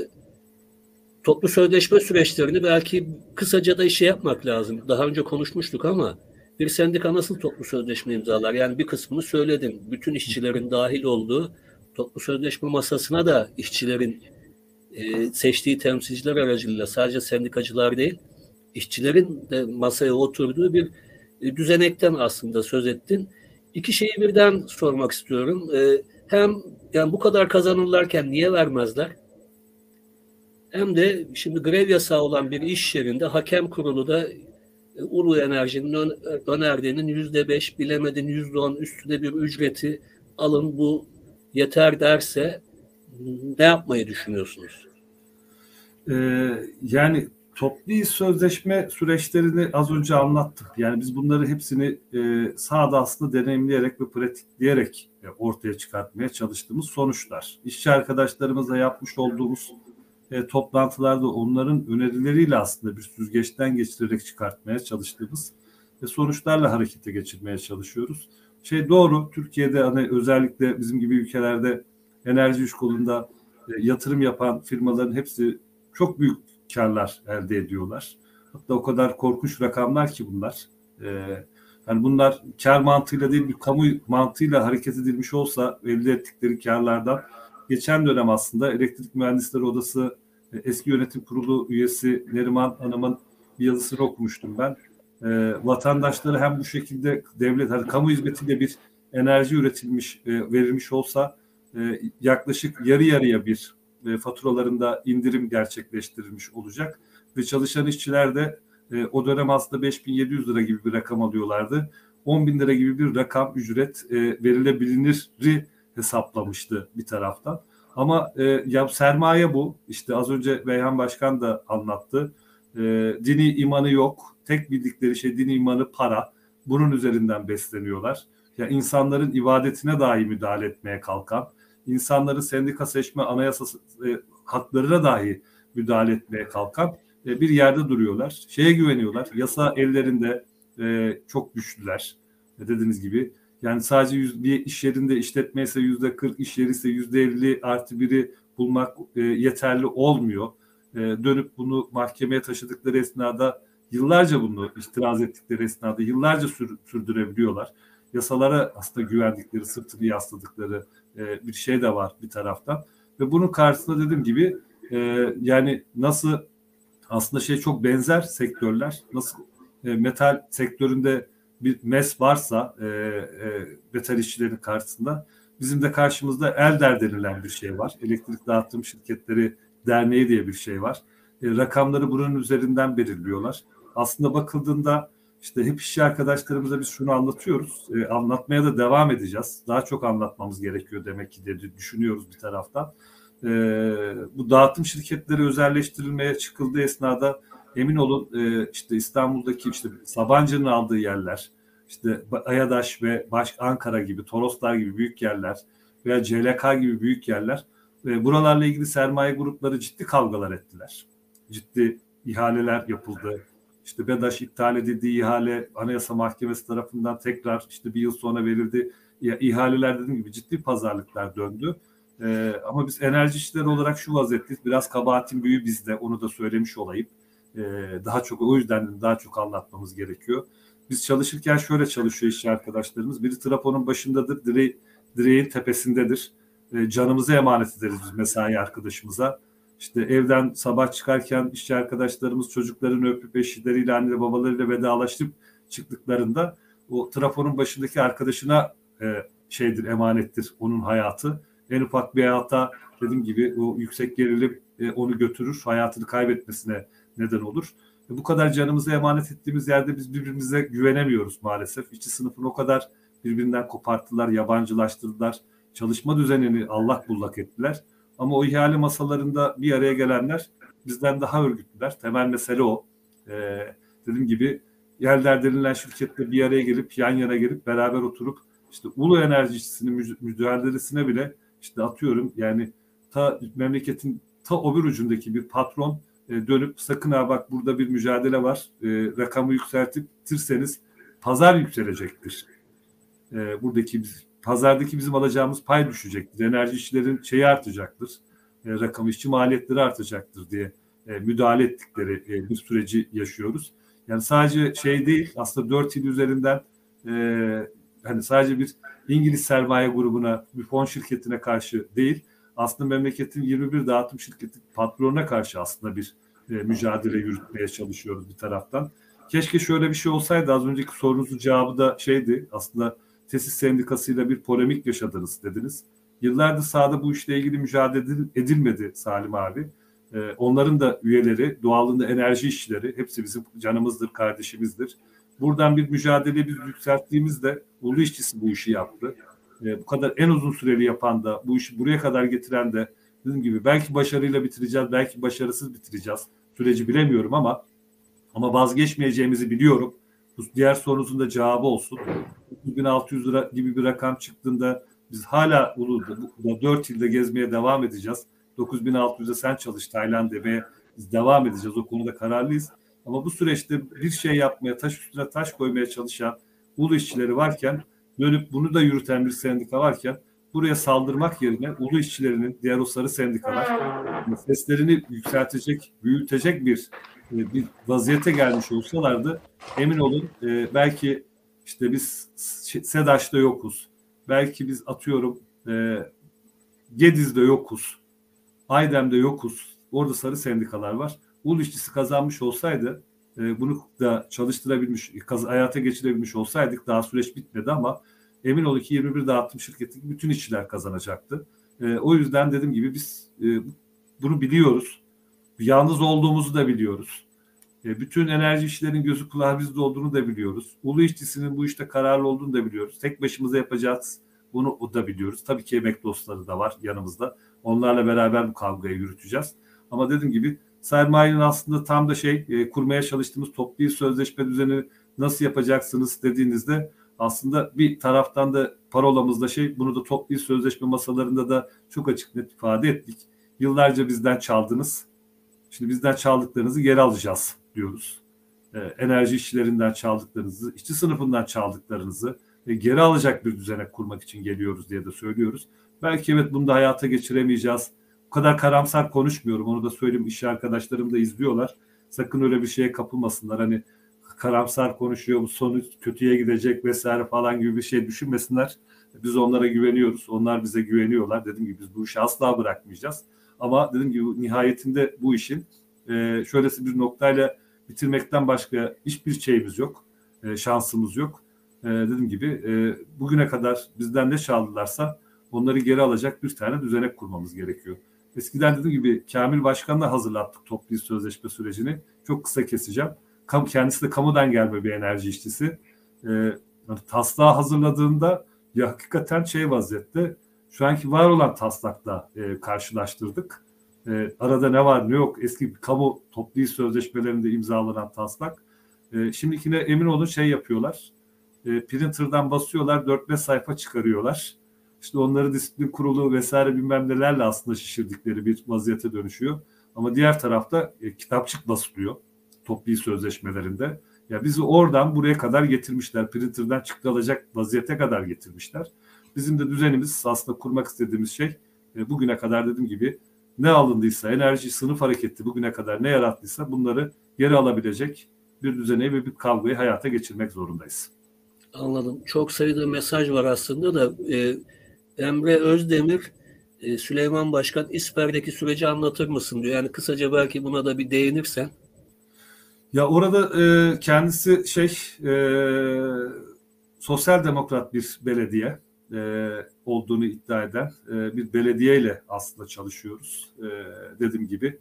A: toplu sözleşme süreçlerini belki kısaca da şey yapmak lazım. Daha önce konuşmuştuk ama bir sendika nasıl toplu sözleşme imzalar? Yani bir kısmını söyledim. Bütün işçilerin dahil olduğu toplu sözleşme masasına da işçilerin e, seçtiği temsilciler aracılığıyla, sadece sendikacılar değil, işçilerin de masaya oturduğu bir e, düzenekten aslında söz ettin. İki şeyi birden sormak istiyorum. E, hem yani bu kadar kazanırlarken niye vermezler? Hem de şimdi grev yasağı olan bir iş yerinde hakem kurulu da e, Ulu Enerji'nin ön- önerdiğinin yüzde beş, bilemedin yüzde on üstünde bir ücreti alın, bu yeter derse ne yapmayı düşünüyorsunuz?
C: Ee, yani toplu iş sözleşme süreçlerini az önce anlattık. Yani biz bunları hepsini e, sahada aslında deneyimleyerek ve pratikleyerek e, ortaya çıkartmaya çalıştığımız sonuçlar. İşçi arkadaşlarımızla yapmış olduğumuz e, toplantılarda onların önerileriyle aslında bir süzgeçten geçirerek çıkartmaya çalıştığımız ve sonuçlarla harekete geçirmeye çalışıyoruz. Şey doğru, Türkiye'de hani özellikle bizim gibi ülkelerde enerji iş kolunda e, yatırım yapan firmaların hepsi çok büyük karlar elde ediyorlar. Hatta o kadar korkunç rakamlar ki bunlar. Ee, yani bunlar kar mantığıyla değil, bir kamu mantığıyla hareket edilmiş olsa elde ettikleri karlardan, geçen dönem aslında Elektrik Mühendisleri Odası e, eski yönetim kurulu üyesi Neriman Hanım'ın bir yazısını okumuştum ben. Ee, vatandaşları hem bu şekilde devlet, hani kamu hizmetiyle bir enerji üretilmiş, e, verilmiş olsa e, yaklaşık yarı yarıya bir e, faturalarında indirim gerçekleştirilmiş olacak ve çalışan işçiler de e, o dönem aslında beş bin yedi yüz lira gibi bir rakam alıyorlardı. on bin lira gibi bir rakam ücret e, verilebiliniri hesaplamıştı bir taraftan. Ama e, ya sermaye bu. İşte az önce Beyhan Başkan da anlattı. E, dini imanı yok. Tek bildikleri şey dini imanı para. Bunun üzerinden besleniyorlar. Ya insanların ibadetine dahi müdahale etmeye kalkan, insanların sendika seçme anayasası e, haklarına dahi müdahale etmeye kalkan e, bir yerde duruyorlar. Şeye güveniyorlar. Yasa ellerinde e, çok güçlüler. E, dediğiniz gibi. Yani sadece yüz, bir iş yerinde işletme ise yüzde kırk, iş yeri ise yüzde elli artı biri bulmak e, yeterli olmuyor. E, dönüp bunu mahkemeye taşıdıkları esnada, yıllarca bunu itiraz ettikleri esnada yıllarca sür, sürdürebiliyorlar. Yasalara aslında güvendikleri, sırtını yasladıkları e, bir şey de var bir taraftan. Ve bunun karşısında dediğim gibi e, yani nasıl aslında şey çok benzer sektörler, nasıl e, metal sektöründe bir mes varsa e, e, metal işçilerin karşısında, bizim de karşımızda ELDER denilen bir şey var. Elektrik Dağıtım Şirketleri Derneği diye bir şey var. E, rakamları bunun üzerinden belirliyorlar. Aslında bakıldığında işte hep işçi arkadaşlarımıza biz şunu anlatıyoruz. E, anlatmaya da devam edeceğiz. Daha çok anlatmamız gerekiyor demek ki de düşünüyoruz bir taraftan. E, bu dağıtım şirketleri özelleştirilmeye çıkıldığı esnada emin olun e, işte İstanbul'daki işte Sabancı'nın aldığı yerler, işte Ayadaş ve Baş Ankara gibi, Toroslar gibi büyük yerler veya C L K gibi büyük yerler, e, buralarla ilgili sermaye grupları ciddi kavgalar ettiler. Ciddi ihaleler yapıldı. İşte BEDAŞ iptal edildiği ihale Anayasa Mahkemesi tarafından tekrar işte bir yıl sonra verildi. Ya, ihaleler dediğim gibi ciddi pazarlıklar döndü. Ee, ama biz enerji işçileri olarak şu vaziyetteyiz. Biraz kabahatin büyüğü bizde. Onu da söylemiş olayım. Ee, daha çok o yüzden daha çok anlatmamız gerekiyor. Biz çalışırken şöyle çalışıyor işçi arkadaşlarımız. Biri trafonun başındadır, dire direğin tepesindedir. Ee, canımızı emanet ederiz biz mesai arkadaşımıza. İşte evden sabah çıkarken işçi arkadaşlarımız çocuklarını öpüp eşleriyle, anne babalarıyla vedalaşıp çıktıklarında o trafonun başındaki arkadaşına e, şeydir, emanettir onun hayatı. En ufak bir hayata dediğim gibi o yüksek gerilim e, onu götürür, hayatını kaybetmesine neden olur. E, bu kadar canımızı emanet ettiğimiz yerde biz birbirimize güvenemiyoruz maalesef. İşçi sınıfını o kadar birbirinden koparttılar, yabancılaştırdılar. Çalışma düzenini allak bullak ettiler. Ama o ihale masalarında bir araya gelenler bizden daha örgütlüler. Temel mesele o. Ee, dediğim gibi ELDER denilen şirketle bir araya gelip yan yana gelip beraber oturup işte ulu enerjisinin mücadelesine bile işte atıyorum yani ta memleketin ta öbür ucundaki bir patron e, dönüp sakın ha bak burada bir mücadele var. E, rakamı yükseltirseniz pazar yükselecektir. E, buradaki biz pazardaki bizim alacağımız pay düşecektir. Enerji işçilerin şeyi artacaktır. E, rakam işçi maliyetleri artacaktır diye e, müdahale ettikleri e, bir süreci yaşıyoruz. Yani sadece şey değil, aslında dört yıl üzerinden e, hani sadece bir İngiliz sermaye grubuna, bir fon şirketine karşı değil, aslında memleketin yirmi bir dağıtım şirketi patronuna karşı aslında bir e, mücadele yürütmeye çalışıyoruz bir taraftan. Keşke şöyle bir şey olsaydı, az önceki sorunuzun cevabı da şeydi, aslında Tesis Sendikası'yla bir polemik yaşadınız dediniz. Yıllardır sahada bu işle ilgili mücadele edilmedi Salim abi. E, onların da üyeleri, doğalında enerji işçileri, hepsi bizim canımızdır, kardeşimizdir. Buradan bir mücadele biz yükselttiğimizde Ulu işçisi bu işi yaptı. E, bu kadar en uzun süreli yapan da, bu işi buraya kadar getiren de, dediğim gibi belki başarıyla bitireceğiz, belki başarısız bitireceğiz. Süreci bilemiyorum ama ama vazgeçmeyeceğimizi biliyorum. Bu diğer sorunuzun da cevabı olsun. dokuz bin altı yüz lira gibi bir rakam çıktığında biz hala Ulu'da dört ilde gezmeye devam edeceğiz. dokuz bin altı yüze sen çalış Tayland demeye biz devam edeceğiz. O konuda kararlıyız. Ama bu süreçte bir şey yapmaya, taş üstüne taş koymaya çalışan Ulu işçileri varken, dönüp bunu da yürüten bir sendika varken buraya saldırmak yerine Ulu işçilerinin, diğer o sarı sendikalar seslerini yükseltecek, büyütecek bir bir vaziyete gelmiş olsalardı, emin olun e, belki işte biz SEDAŞ'ta yokuz. Belki biz atıyorum e, Gediz'de yokuz. Aydem'de yokuz. Orada sarı sendikalar var. Ulu işçisi kazanmış olsaydı, e, bunu da çalıştırabilmiş, hayata geçirebilmiş olsaydık, daha süreç bitmedi ama emin olun ki yirmi bir dağıtım şirketi bütün işçiler kazanacaktı. E, o yüzden dediğim gibi biz e, bunu biliyoruz. Yalnız olduğumuzu da biliyoruz. E, bütün enerji işçilerin gözü kulağı bizde olduğunu da biliyoruz. Ulu işçisinin bu işte kararlı olduğunu da biliyoruz. Tek başımıza yapacağız. Bunu da biliyoruz. Tabii ki emek dostları da var yanımızda. Onlarla beraber bu kavgayı yürüteceğiz. Ama dediğim gibi sermayenin aslında tam da şey e, kurmaya çalıştığımız toplu sözleşme düzeni nasıl yapacaksınız dediğinizde aslında bir taraftan da parolamızda şey, bunu da toplu sözleşme masalarında da çok açık net ifade ettik. Yıllarca bizden çaldınız. Şimdi bizden çaldıklarınızı geri alacağız diyoruz. Ee, enerji işçilerinden çaldıklarınızı, işçi sınıfından çaldıklarınızı e, geri alacak bir düzenek kurmak için geliyoruz diye de söylüyoruz. Belki evet bunu da hayata geçiremeyeceğiz. Bu kadar karamsar konuşmuyorum. Onu da söyleyeyim. İş arkadaşlarım da izliyorlar. Sakın öyle bir şeye kapılmasınlar. Hani karamsar konuşuyor, bu sonu kötüye gidecek vesaire falan gibi bir şey düşünmesinler. Biz onlara güveniyoruz. Onlar bize güveniyorlar. Dediğim gibi biz bu işi asla bırakmayacağız. Ama dediğim gibi nihayetinde bu işin e, şöylesi bir noktayla bitirmekten başka hiçbir şeyimiz yok. E, şansımız yok. E, dediğim gibi e, bugüne kadar bizden ne çaldılarsa onları geri alacak bir tane düzenek kurmamız gerekiyor. Eskiden dediğim gibi Kamil Başkan'la hazırlattık toplu sözleşme sürecini. Çok kısa keseceğim. Kam, kendisi de kamudan gelme bir enerji işçisi. E, taslağı hazırladığında ya hakikaten şey vaziyette, şu anki var olan taslakla e, karşılaştırdık. E, arada ne var ne yok, eski kamu toplu sözleşmelerinde imzalanan taslak. E, şimdikine emin olun şey yapıyorlar. E, printer'dan basıyorlar, dört beş sayfa çıkarıyorlar. İşte onları disiplin kurulu vesaire bilmem nelerle aslında şişirdikleri bir vaziyete dönüşüyor. Ama diğer tarafta e, kitapçık basılıyor toplu sözleşmelerinde. Ya bizi oradan buraya kadar getirmişler. Printer'dan çıktı alacak vaziyete kadar getirmişler. Bizim de düzenimiz, aslında kurmak istediğimiz şey e, bugüne kadar dediğim gibi ne alındıysa, enerji sınıf hareketi bugüne kadar ne yarattıysa bunları geri alabilecek bir düzeni ve bir kavgayı hayata geçirmek zorundayız.
A: Anladım. Çok sayıda mesaj var aslında da e, Emre Özdemir, e, Süleyman Başkan İSPER'deki süreci anlatır mısın diyor. Yani kısaca belki buna da bir değinirsen.
C: Ya orada e, kendisi şey e, sosyal demokrat bir belediye e, olduğunu iddia eden e, bir belediyeyle aslında çalışıyoruz. E, dediğim gibi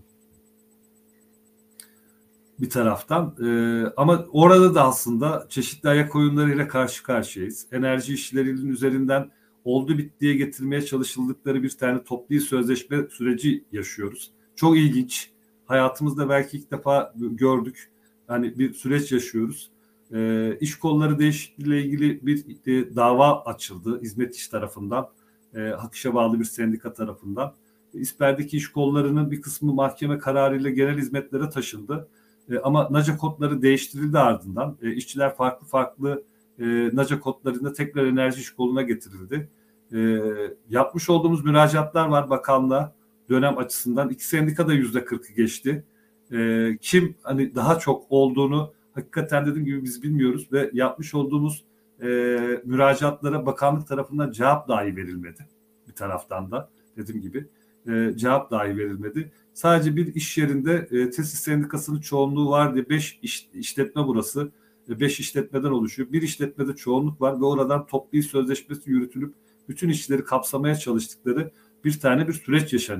C: bir taraftan e, ama orada da aslında çeşitli ayak oyunlarıyla karşı karşıyayız. Enerji işçilerinin üzerinden oldu bittiye getirmeye çalışıldıkları bir tane toplu sözleşme süreci yaşıyoruz. Çok ilginç. Hayatımızda belki ilk defa gördük. Hani bir süreç yaşıyoruz. E, iş kolları değişikliğiyle ilgili bir e, dava açıldı hizmet iş tarafından. E, Hak İş'e bağlı bir sendika tarafından. İSPER'deki iş kollarının bir kısmı mahkeme kararıyla genel hizmetlere taşındı. E, ama NACA kodları değiştirildi ardından. E, işçiler farklı farklı e, NACA kodlarında tekrar enerji iş koluna getirildi. E, yapmış olduğumuz müracaatlar var bakanlığa dönem açısından. İki sendika da yüzde kırkı geçti. E, kim hani daha çok olduğunu hakikaten dediğim gibi biz bilmiyoruz ve yapmış olduğumuz e, müracaatlara bakanlık tarafından cevap dahi verilmedi. Bir taraftan da dediğim gibi e, cevap dahi verilmedi. Sadece bir iş yerinde e, tesis sendikasının çoğunluğu var diye beş iş, işletme burası. E, beş işletmeden oluşuyor. Bir işletmede çoğunluk var ve oradan toplu iş sözleşmesi yürütülüp bütün işçileri kapsamaya çalıştıkları bir tane bir süreç yaşanıyor.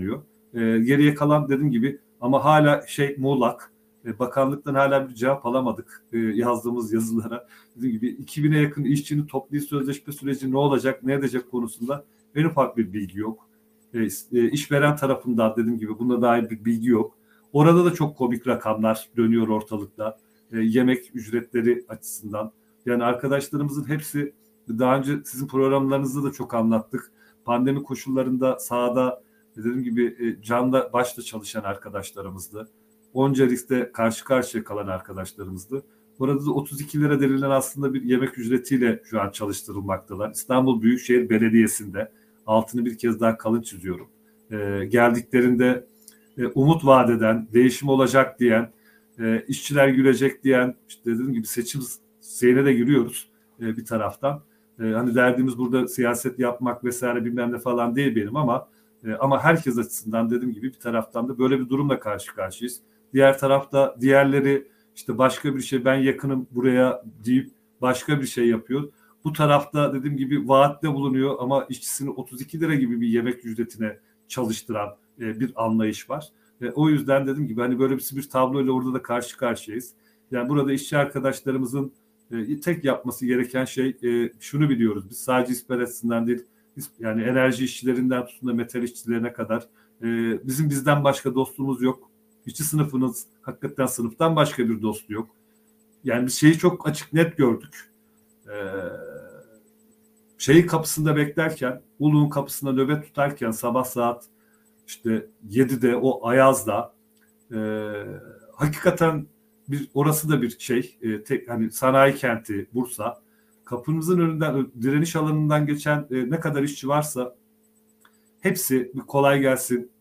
C: E, geriye kalan dediğim gibi ama hala şey muğlak. E, bakanlıktan hala bir cevap alamadık e, yazdığımız yazılara. Dediğim gibi iki bine yakın işçinin toplu iş sözleşme süreci ne olacak, ne edecek konusunda en ufak bir bilgi yok. E, e, işveren tarafından dediğim gibi buna dair bir bilgi yok. Orada da çok komik rakamlar dönüyor ortalıkta. E, yemek ücretleri açısından. Yani arkadaşlarımızın hepsi daha önce sizin programlarınızda da çok anlattık. Pandemi koşullarında sahada dediğim gibi e, canda başta çalışan arkadaşlarımızdı. Onca riskte karşı karşıya kalan arkadaşlarımızdı. Orada da otuz iki lira denilen aslında bir yemek ücretiyle şu an çalıştırılmaktalar. İstanbul Büyükşehir Belediyesi'nde altını bir kez daha kalın çiziyorum. E, geldiklerinde e, umut vaat eden, değişim olacak diyen, e, işçiler gülecek diyen, işte dediğim gibi seçim seyine de giriyoruz e, bir taraftan. E, hani derdimiz burada siyaset yapmak vesaire bilmem ne falan değil benim ama e, ama herkes açısından dediğim gibi bir taraftan da böyle bir durumla karşı karşıyayız. Diğer tarafta diğerleri işte başka bir şey ben yakınım buraya deyip başka bir şey yapıyor. Bu tarafta dediğim gibi vaatte bulunuyor ama işçisini otuz iki lira gibi bir yemek ücretine çalıştıran e, bir anlayış var. E, o yüzden dediğim gibi hani böyle bir, bir tabloyla orada da karşı karşıyayız. Yani burada işçi arkadaşlarımızın e, tek yapması gereken şey e, şunu biliyoruz. Biz sadece İSPER açısından değil yani enerji işçilerinden tutun da metal işçilerine kadar e, bizim bizden başka dostumuz yok. İşçi sınıfınız hakikaten sınıftan başka bir dostu yok. Yani biz şeyi çok açık net gördük. Ee, şeyin kapısında beklerken, Uluğun kapısında nöbet tutarken sabah saat işte yedide o ayazda e, hakikaten bir orası da bir şey e, tek, hani sanayi kenti Bursa. Kapımızın önünden direniş alanından geçen e, ne kadar işçi varsa hepsi bir kolay gelsin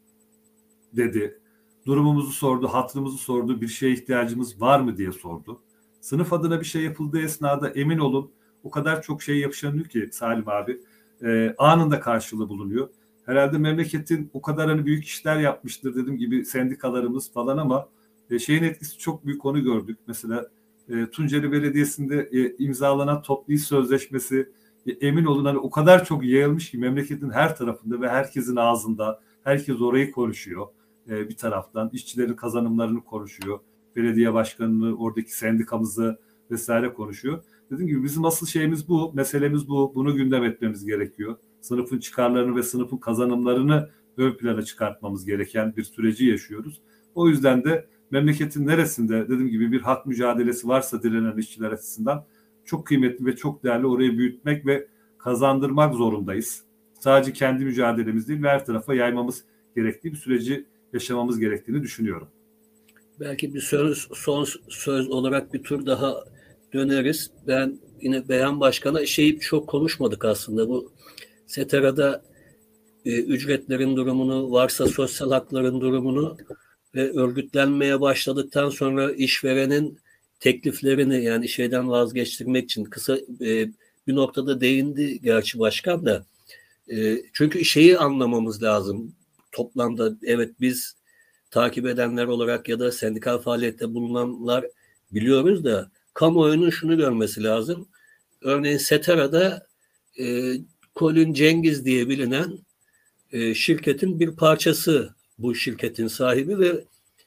C: dedi. Durumumuzu sordu, hatırımızı sordu, bir şeye ihtiyacımız var mı diye sordu. Sınıf adına bir şey yapıldığı esnada emin olun o kadar çok şey yapışanıyor ki Salim abi e, anında karşılığı bulunuyor. Herhalde memleketin o kadar hani büyük işler yapmıştır dediğim gibi sendikalarımız falan ama e, şeyin etkisi çok büyük onu gördük. Mesela e, Tunceli Belediyesi'nde e, imzalanan toplu iş sözleşmesi e, emin olun hani o kadar çok yayılmış ki memleketin her tarafında ve herkesin ağzında herkes orayı konuşuyor. Bir taraftan işçilerin kazanımlarını konuşuyor. Belediye başkanını, oradaki sendikamızı vesaire konuşuyor. Dediğim gibi bizim asıl şeyimiz bu, meselemiz bu. Bunu gündem etmemiz gerekiyor. Sınıfın çıkarlarını ve sınıfın kazanımlarını ön plana çıkartmamız gereken bir süreci yaşıyoruz. O yüzden de memleketin neresinde dediğim gibi bir hak mücadelesi varsa direnen işçiler açısından çok kıymetli ve çok değerli orayı büyütmek ve kazandırmak zorundayız. Sadece kendi mücadelemiz değil ve her tarafa yaymamız gerektiği bir süreci yaşamamız gerektiğini düşünüyorum.
A: Belki bir söz, son söz olarak bir tur daha döneriz. Ben yine Beyan Başkan'a şeyi çok konuşmadık aslında. Bu SETERA'da e, ücretlerin durumunu, varsa sosyal hakların durumunu ve örgütlenmeye başladıktan sonra işverenin tekliflerini yani şeyden vazgeçtirmek için kısa e, bir noktada değindi gerçi başkan da. E, çünkü şeyi anlamamız lazım. Toplamda evet biz takip edenler olarak ya da sendikal faaliyette bulunanlar biliyoruz da kamuoyunun şunu görmesi lazım. Örneğin SETERA'da e, Colin Cengiz diye bilinen e, şirketin bir parçası bu şirketin sahibi ve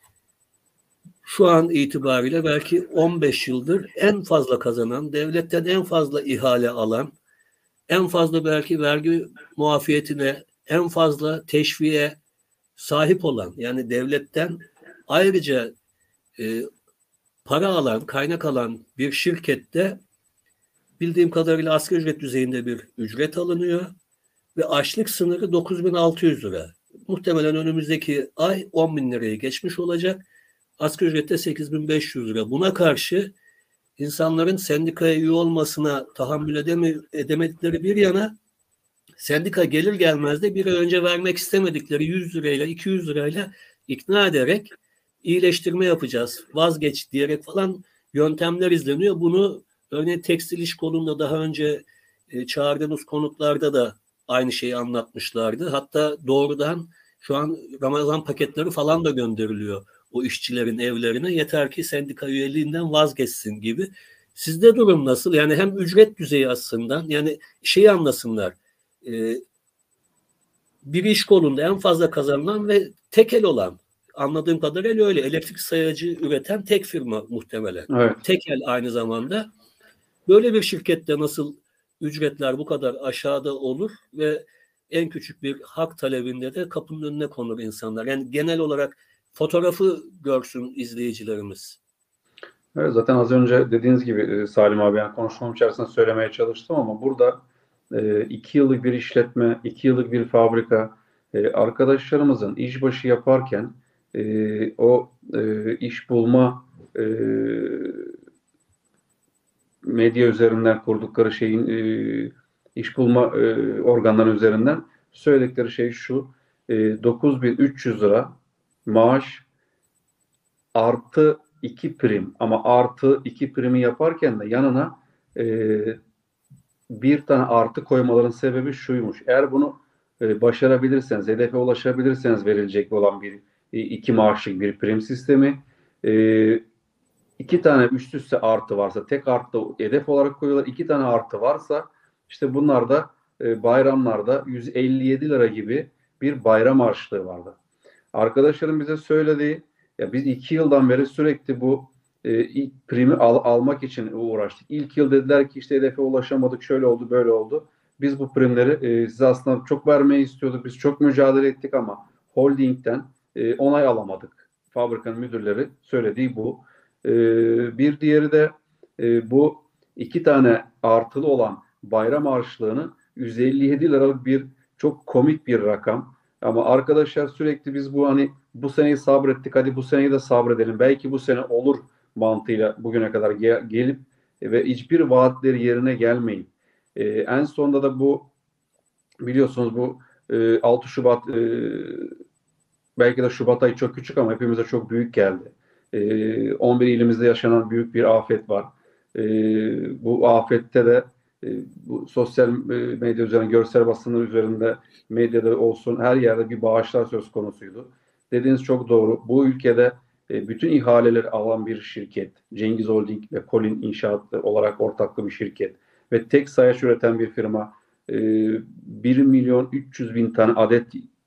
A: şu an itibariyle belki on beş yıldır en fazla kazanan, devletten en fazla ihale alan, en fazla belki vergi muafiyetine, en fazla teşviğe sahip olan yani devletten ayrıca e, para alan, kaynak alan bir şirkette bildiğim kadarıyla asgari ücret düzeyinde bir ücret alınıyor ve açlık sınırı dokuz bin altı yüz lira. Muhtemelen önümüzdeki ay on bin lirayı geçmiş olacak. Asgari ücrette sekiz bin beş yüz lira. Buna karşı insanların sendikaya üye olmasına tahammül edeme, edemedikleri bir yana sendika gelir gelmez de bir ay önce vermek istemedikleri yüz lirayla iki yüz lirayla ikna ederek iyileştirme yapacağız, vazgeç diyerek falan yöntemler izleniyor. Bunu örneğin tekstil iş kolunda daha önce e, çağırdığımız konuklarda da aynı şeyi anlatmışlardı. Hatta doğrudan şu an Ramazan paketleri falan da gönderiliyor o işçilerin evlerine. Yeter ki sendika üyeliğinden vazgeçsin gibi. Sizde durum nasıl? Yani hem ücret düzeyi açısından yani şeyi anlasınlar. E, bir iş kolunda en fazla kazanılan ve tekel olan, anladığım kadarıyla öyle, elektrik sayacı üreten tek firma muhtemelen.
B: Evet.
A: Tekel aynı zamanda. Böyle bir şirkette nasıl ücretler bu kadar aşağıda olur ve en küçük bir hak talebinde de kapının önüne konur insanlar. Yani genel olarak fotoğrafı görsün izleyicilerimiz.
B: Evet, zaten az önce dediğiniz gibi Salim abi, yani konuşmam içerisinde söylemeye çalıştım ama burada e, iki yıllık bir işletme, iki yıllık bir fabrika, e, arkadaşlarımızın işbaşı yaparken e, o e, iş bulma e, medya üzerinden kurdukları şeyin e, iş bulma e, organları üzerinden söyledikleri şey şu: e, dokuz bin üç yüz lira maaş artı iki prim, ama artı iki primi yaparken de yanına e, bir tane artı koymaların sebebi şuymuş: eğer bunu e, başarabilirseniz, hedefe ulaşabilirseniz verilecek olan bir e, iki maaşlık bir prim sistemi, e, iki tane üst üste artı varsa, tek artı hedef olarak koyuyorlar. İki tane artı varsa işte bunlar da e, bayramlarda yüz elli yedi lira gibi bir bayram harçlığı vardı. Arkadaşlarım bize söylediği, ya biz iki yıldan beri sürekli bu e, ilk primi al, almak için uğraştık. İlk yıl dediler ki işte hedefe ulaşamadık, şöyle oldu, böyle oldu. Biz bu primleri e, size aslında çok vermeyi istiyorduk. Biz çok mücadele ettik ama holdingden e, onay alamadık. Fabrikanın müdürleri söylediği bu. E, bir diğeri de e, bu iki tane artılı olan bayram harçlığını yüz elli yedi liralık bir çok komik bir rakam. Ama arkadaşlar sürekli biz bu hani bu seneyi sabrettik, hadi bu seneyi de sabredelim, belki bu sene olur mantığıyla bugüne kadar gel- gelip ve hiçbir vaatleri yerine gelmeyip e, en sonunda da bu, biliyorsunuz bu e, altı Şubat, e, belki de Şubat ayı çok küçük ama hepimize çok büyük geldi. E, on bir ilimizde yaşanan büyük bir afet var. E, bu afette de e, bu sosyal medya üzerinde, görsel basınlar üzerinde, medyada olsun, her yerde bir bağışlar söz konusuydu. Dediğiniz çok doğru. Bu ülkede e, bütün ihaleleri alan bir şirket, Cengiz Holding ve Kolin İnşaat olarak ortaklı bir şirket ve tek sayaç üreten bir firma, e, bir milyon üç yüz bin tane adet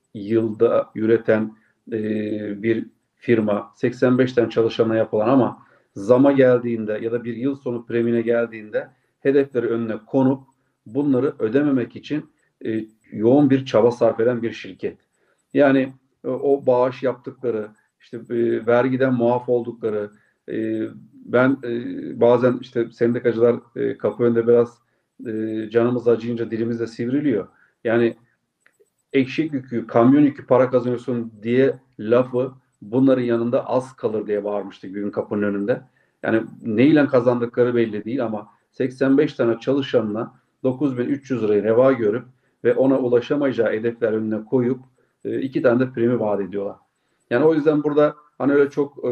B: yılda üreten e, bir firma, seksen beş tane çalışanla yapılan, ama zama geldiğinde ya da bir yıl sonu premine geldiğinde hedefleri önüne konup bunları ödememek için e, yoğun bir çaba sarf eden bir şirket. Yani e, o bağış yaptıkları, işte e, vergiden muaf oldukları, e, ben e, bazen işte sendikacılar e, kapı önünde biraz e, canımız acıyınca dilimiz de sivriliyor. Yani eşek yükü, kamyon yükü para kazanıyorsun diye lafı bunların yanında az kalır diye bağırmıştık bir gün kapının önünde. Yani neyle kazandıkları belli değil ama seksen beş tane çalışanına dokuz bin üç yüz lirayı reva görüp ve ona ulaşamayacağı hedefler önüne koyup e, iki tane de primi vaat ediyorlar. Yani o yüzden burada hani öyle çok e,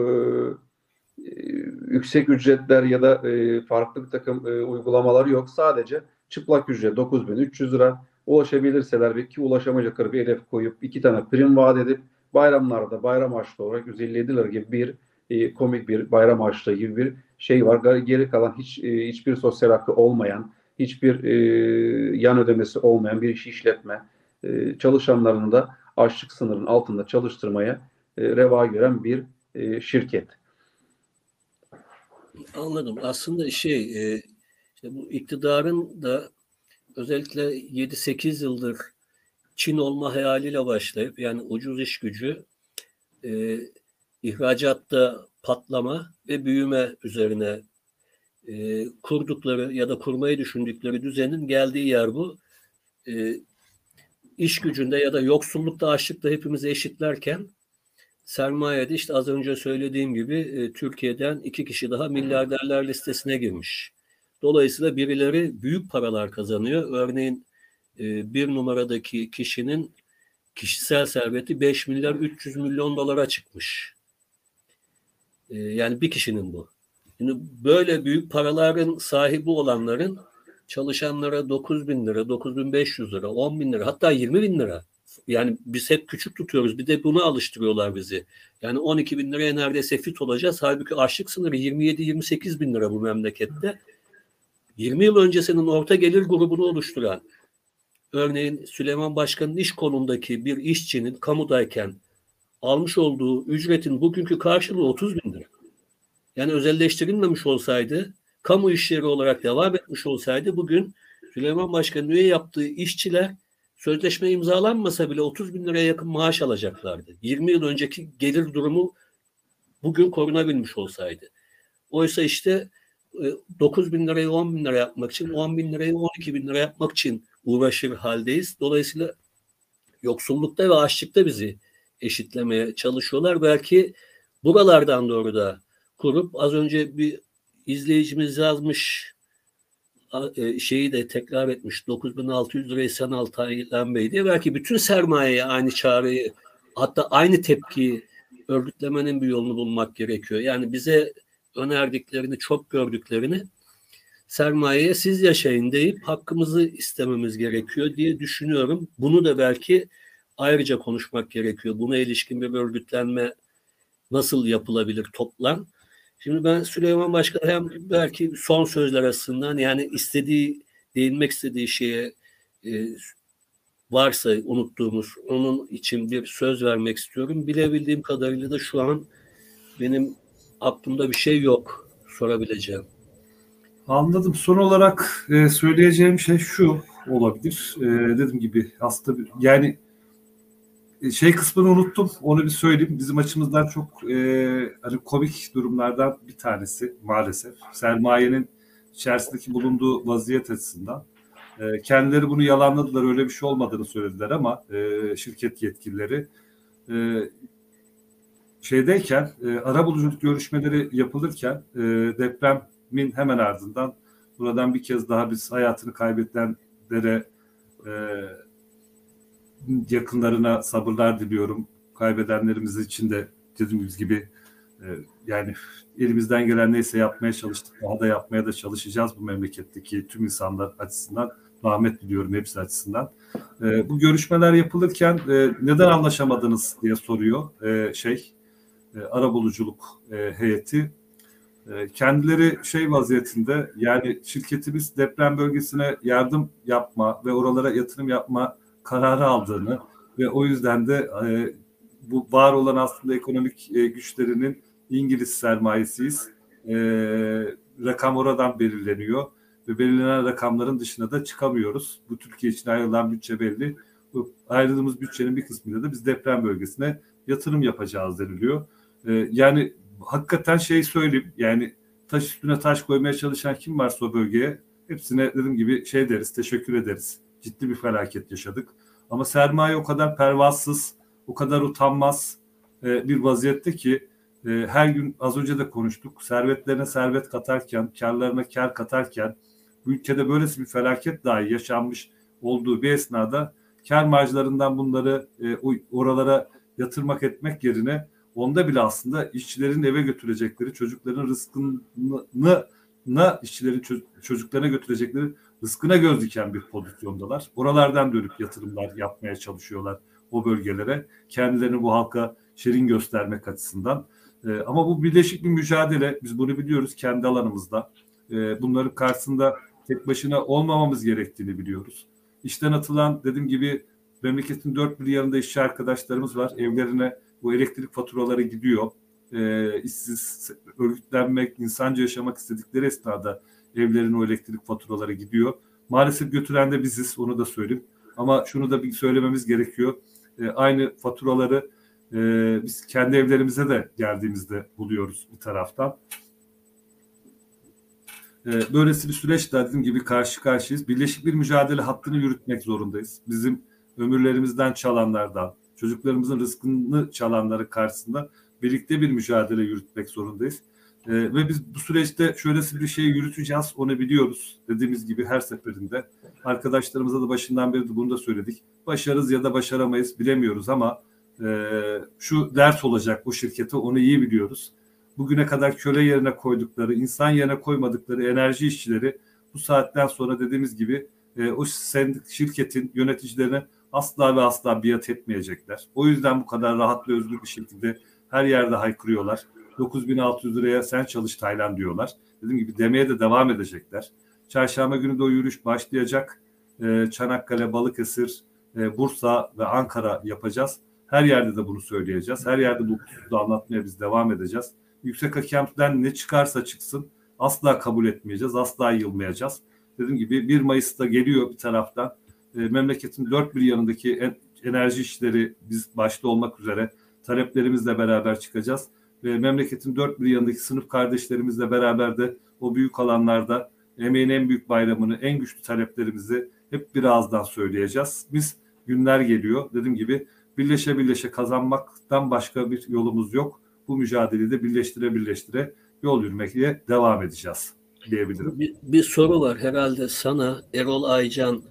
B: yüksek ücretler ya da e, farklı bir takım e, uygulamaları yok. Sadece çıplak ücret dokuz bin üç yüz lira, ulaşabilirseler ve ki ulaşamayacakları bir hedef koyup iki tane prim vaat edip bayramlarda bayram harçlığı olarak yüz elli yedi lira gibi bir e, komik bir bayram harçlığı gibi bir şey var. Geri kalan hiç e, hiçbir sosyal hakkı olmayan, hiçbir e, yan ödemesi olmayan bir iş işletme, e, çalışanlarını da açlık sınırının altında çalıştırmaya e, reva gören bir e, şirket.
A: Anladım. Aslında şey, e, işte bu iktidarın da özellikle yedi sekiz yıldır Çin olma hayaliyle başlayıp, yani ucuz iş gücü, e, ihracatta patlama ve büyüme üzerine e, kurdukları ya da kurmayı düşündükleri düzenin geldiği yer bu. E, iş gücünde ya da yoksullukta, açlıkta hepimizi eşitlerken sermayede işte az önce söylediğim gibi e, Türkiye'den iki kişi daha milyarderler listesine girmiş. Dolayısıyla birileri büyük paralar kazanıyor. Örneğin e, bir numaradaki kişinin kişisel serveti beş milyar üç yüz milyon dolara çıkmış. E, yani bir kişinin bu. Şimdi böyle büyük paraların sahibi olanların çalışanlara dokuz bin lira, dokuz bin beş yüz lira, on bin lira, hatta yirmi bin lira. Yani biz hep küçük tutuyoruz. Bir de bunu alıştırıyorlar bizi. Yani on iki bin liraya neredeyse fit olacağız. Halbuki açlık sınırı yirmi yedi yirmi sekiz bin lira bu memlekette. yirmi yıl öncesinin orta gelir grubunu oluşturan örneğin Süleyman Başkan'ın iş konumdaki bir işçinin kamudayken almış olduğu ücretin bugünkü karşılığı otuz bin lira. Yani özelleştirilmemiş olsaydı, kamu işleri olarak devam etmiş olsaydı bugün Süleyman Başkan'ın üye yaptığı işçiler sözleşme imzalanmasa bile otuz bin liraya yakın maaş alacaklardı. yirmi yıl önceki gelir durumu bugün korunabilmiş olsaydı. Oysa işte dokuz bin lirayı on bin lira yapmak için, on bin lirayı on iki bin lira yapmak için uğraşır haldeyiz. Dolayısıyla yoksullukta ve açlıkta bizi eşitlemeye çalışıyorlar. Belki buralardan doğru da kurup az önce bir izleyicimiz yazmış, şeyi de tekrar etmiş, dokuz bin altı yüz lirayı sen al Taylan Bey diye. Belki bütün sermayeye aynı çağrıyı, hatta aynı tepkiyi örgütlemenin bir yolunu bulmak gerekiyor. Yani bize önerdiklerini, çok gördüklerini sermayeye siz yaşayın deyip hakkımızı istememiz gerekiyor diye düşünüyorum. Bunu da belki ayrıca konuşmak gerekiyor. Buna ilişkin bir örgütlenme nasıl yapılabilir toplam? Şimdi ben Süleyman Başkan hem belki son sözler arasından, yani istediği, değinmek istediği şeye e, varsa unuttuğumuz, onun için bir söz vermek istiyorum. Bilebildiğim kadarıyla da şu an benim aklımda bir şey yok sorabileceğim.
C: Anladım. Son olarak e, söyleyeceğim şey şu olabilir. E, dediğim gibi aslında bir, yani şey kısmını unuttum. Onu bir söyleyeyim. Bizim açımızdan çok e, hani komik durumlardan bir tanesi maalesef. Sermayenin içerisindeki bulunduğu vaziyet açısından. E, kendileri bunu yalanladılar. Öyle bir şey olmadığını söylediler ama e, şirket yetkilileri e, şeydeyken e, arabuluculuk görüşmeleri yapılırken e, depremin hemen ardından buradan bir kez daha biz hayatını kaybedenlere e, yakınlarına sabırlar diliyorum. Kaybedenlerimiz için de dediğimiz gibi e, yani elimizden gelen neyse yapmaya çalıştık. Daha da yapmaya da çalışacağız bu memleketteki tüm insanlar açısından. Rahmet diliyorum hepsi açısından. E, bu görüşmeler yapılırken e, neden anlaşamadınız diye soruyor e, şey e, arabuluculuk e, heyeti. E, kendileri şey vaziyetinde, yani şirketimiz deprem bölgesine yardım yapma ve oralara yatırım yapma kararı aldığını ve o yüzden de e, bu var olan aslında ekonomik e, güçlerinin İngiliz sermayesiyiz. E, rakam oradan belirleniyor ve belirlenen rakamların dışına da çıkamıyoruz. Bu Türkiye için ayrılan bütçe belli. Bu ayrıldığımız bütçenin bir kısmında da biz deprem bölgesine yatırım yapacağız deniliyor. E, yani hakikaten şey söyleyeyim, yani taş üstüne taş koymaya çalışan kim varsa o bölgeye hepsine dediğim gibi şey deriz, teşekkür ederiz. Ciddi bir felaket yaşadık. Ama sermaye o kadar pervasız, o kadar utanmaz e, bir vaziyette ki e, her gün az önce de konuştuk. Servetlerine servet katarken, karlarına kar katarken bu ülkede böylesi bir felaket dahi yaşanmış olduğu bir esnada kar marjlarından bunları e, oralara yatırmak etmek yerine onda bile aslında işçilerin eve götürecekleri, çocukların rızkını na işçilerin çocuklarına götürecekleri rızkına göz diken bir pozisyondalar. Oralardan dönüp yatırımlar yapmaya çalışıyorlar o bölgelere. Kendilerini bu halka şirin göstermek açısından. Ee, ama bu birleşik bir mücadele. Biz bunu biliyoruz kendi alanımızda. Ee, bunların karşısında tek başına olmamamız gerektiğini biliyoruz. İşten atılan, dediğim gibi memleketin dört bir yanında işçi arkadaşlarımız var. Evlerine bu elektrik faturaları gidiyor. E, işsiz örgütlenmek, insanca yaşamak istedikleri esnada evlerin o elektrik faturaları gidiyor. Maalesef götüren de biziz, onu da söyleyeyim. Ama şunu da bir söylememiz gerekiyor. E, aynı faturaları e, biz kendi evlerimize de geldiğimizde buluyoruz bir taraftan. E, böylesi bir süreçte dediğim gibi karşı karşıyayız. Birleşik bir mücadele hattını yürütmek zorundayız. Bizim ömürlerimizden çalanlardan, çocuklarımızın rızkını çalanları karşısında birlikte bir mücadele yürütmek zorundayız. Ee, ve biz bu süreçte şöylesi bir şey yürüteceğiz, onu biliyoruz. Dediğimiz gibi her seferinde. Arkadaşlarımıza da başından beri de bunu da söyledik. Başarırız ya da başaramayız bilemiyoruz ama e, şu ders olacak bu şirkete, onu iyi biliyoruz. Bugüne kadar köle yerine koydukları, insan yerine koymadıkları enerji işçileri bu saatten sonra dediğimiz gibi e, o sendik şirketin yöneticilerine asla ve asla biat etmeyecekler. O yüzden bu kadar rahat ve özgür bir şekilde her yerde haykırıyorlar. dokuz bin altı yüz liraya sen çalış Taylan diyorlar. Dediğim gibi demeye de devam edecekler. Çarşamba günü de o yürüyüş başlayacak. e, Çanakkale, Balıkesir, e, Bursa ve Ankara yapacağız. Her yerde de bunu söyleyeceğiz. Her yerde bu hususu anlatmaya biz devam edeceğiz. Yüksek hakemden ne çıkarsa çıksın asla kabul etmeyeceğiz, asla yılmayacağız. Dediğim gibi bir Mayıs'ta geliyor bir taraftan. E, memleketin dört bir yanındaki en, enerji işleri biz başta olmak üzere taleplerimizle beraber çıkacağız. Ve memleketin dört bir yanındaki sınıf kardeşlerimizle beraber de o büyük alanlarda emeğin en büyük bayramını, en güçlü taleplerimizi hep bir ağızdan söyleyeceğiz. Biz günler geliyor. Dediğim gibi birleşe birleşe kazanmaktan başka bir yolumuz yok. Bu mücadeleyi de birleştire birleştire yol yürümekle devam edeceğiz diyebilirim.
A: Bir, bir soru var herhalde sana. Erol Aycan,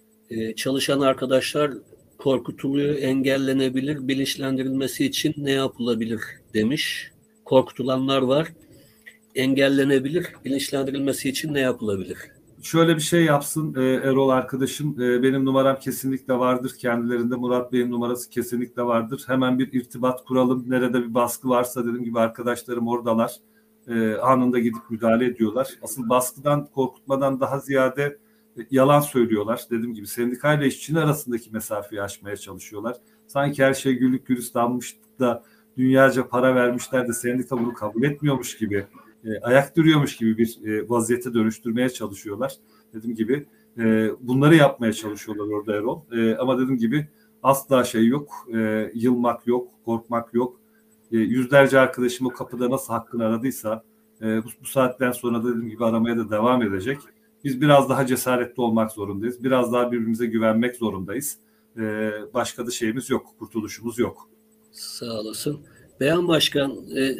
A: e, çalışan arkadaşlar korkutuluyor, engellenebilir, bilinçlendirilmesi için ne yapılabilir demiş. Korkutulanlar var, engellenebilir, bilinçlendirilmesi için ne yapılabilir?
C: Şöyle bir şey yapsın e, Erol arkadaşım. E, benim numaram kesinlikle vardır. Kendilerinde Murat Bey'in numarası kesinlikle vardır. Hemen bir irtibat kuralım. Nerede bir baskı varsa dediğim gibi arkadaşlarım oradalar. E, anında gidip müdahale ediyorlar. Asıl baskıdan, korkutmadan daha ziyade e, yalan söylüyorlar. Dediğim gibi sendikayla işçinin arasındaki mesafeyi aşmaya çalışıyorlar. Sanki her şey güllük gülistanmış da dünyaca para vermişler de sendika bunu kabul etmiyormuş gibi, e, ayak duruyormuş gibi bir e, vaziyete dönüştürmeye çalışıyorlar. Dediğim gibi e, bunları yapmaya çalışıyorlar orada Erol. E, ama dediğim gibi asla şey yok, e, yılmak yok, korkmak yok. E, yüzlerce arkadaşım o kapıda nasıl hakkını aradıysa e, bu, bu saatten sonra da dediğim gibi aramaya da devam edecek. Biz biraz daha cesaretli olmak zorundayız. Biraz daha birbirimize güvenmek zorundayız. E, başka da şeyimiz yok, kurtuluşumuz yok.
A: Sağ olasın. Beyan Başkan, e,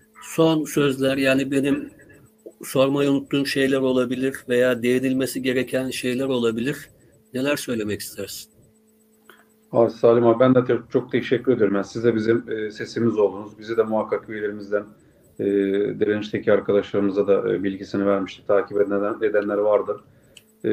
A: son sözler, yani benim sormayı unuttuğum şeyler olabilir veya değinilmesi gereken şeyler olabilir. Neler söylemek istersin?
B: Abi Salim abi, ben de te- çok teşekkür ederim. Yani siz de bizim e, sesimiz oldunuz. Bizi de muhakkak üyelerimizden e, direnişteki arkadaşlarımıza da e, bilgisini vermiştik. Takip eden, edenler vardır. E,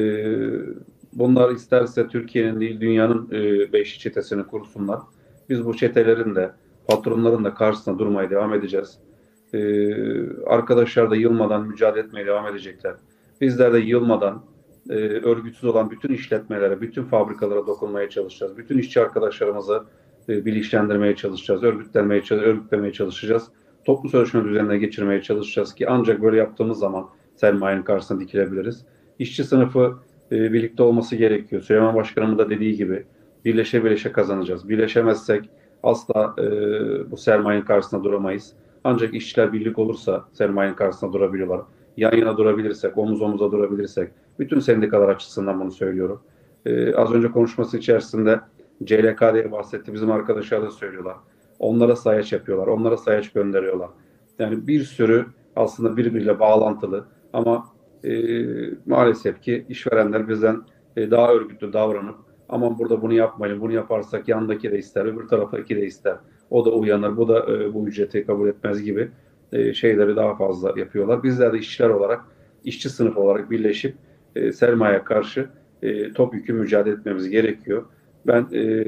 B: bunlar isterse Türkiye'nin değil dünyanın e, beşli çetesini kursunlar. Biz bu çetelerin de patronların da karşısına durmaya devam edeceğiz. E, arkadaşlar da yılmadan mücadele etmeye devam edecekler. Bizler de yılmadan e, örgütsüz olan bütün işletmelere, bütün fabrikalara dokunmaya çalışacağız. Bütün işçi arkadaşlarımızı e, bilinçlendirmeye çalışacağız, örgütlenmeye, örgütlemeye çalışacağız. Toplu sözleşme düzenine geçirmeye çalışacağız ki ancak böyle yaptığımız zaman sermayenin karşısına dikilebiliriz. İşçi sınıfı e, birlikte olması gerekiyor. Süleyman Başkanımın da dediği gibi birleşe birleşe kazanacağız. Birleşemezsek asla e, bu sermayenin karşısında duramayız. Ancak işçiler birlik olursa sermayenin karşısında durabiliyorlar. Yan yana durabilirsek, omuz omuza durabilirsek, bütün sendikalar açısından bunu söylüyorum. Ee, az önce konuşması içerisinde C L K diye bahsetti. Bizim arkadaşlar da söylüyorlar. Onlara sayaç yapıyorlar. Onlara sayaç gönderiyorlar. Yani bir sürü aslında birbiriyle bağlantılı ama e, maalesef ki işverenler bizden e, daha örgütlü davranıp aman burada bunu yapmayın, bunu yaparsak yandaki de ister, öbür taraftaki de ister. O da uyanır, bu da e, bu ücreti kabul etmez gibi e, şeyleri daha fazla yapıyorlar. Bizler de işçiler olarak, işçi sınıfı olarak birleşip e, sermaye karşı e, topyekun mücadele etmemiz gerekiyor. Ben e,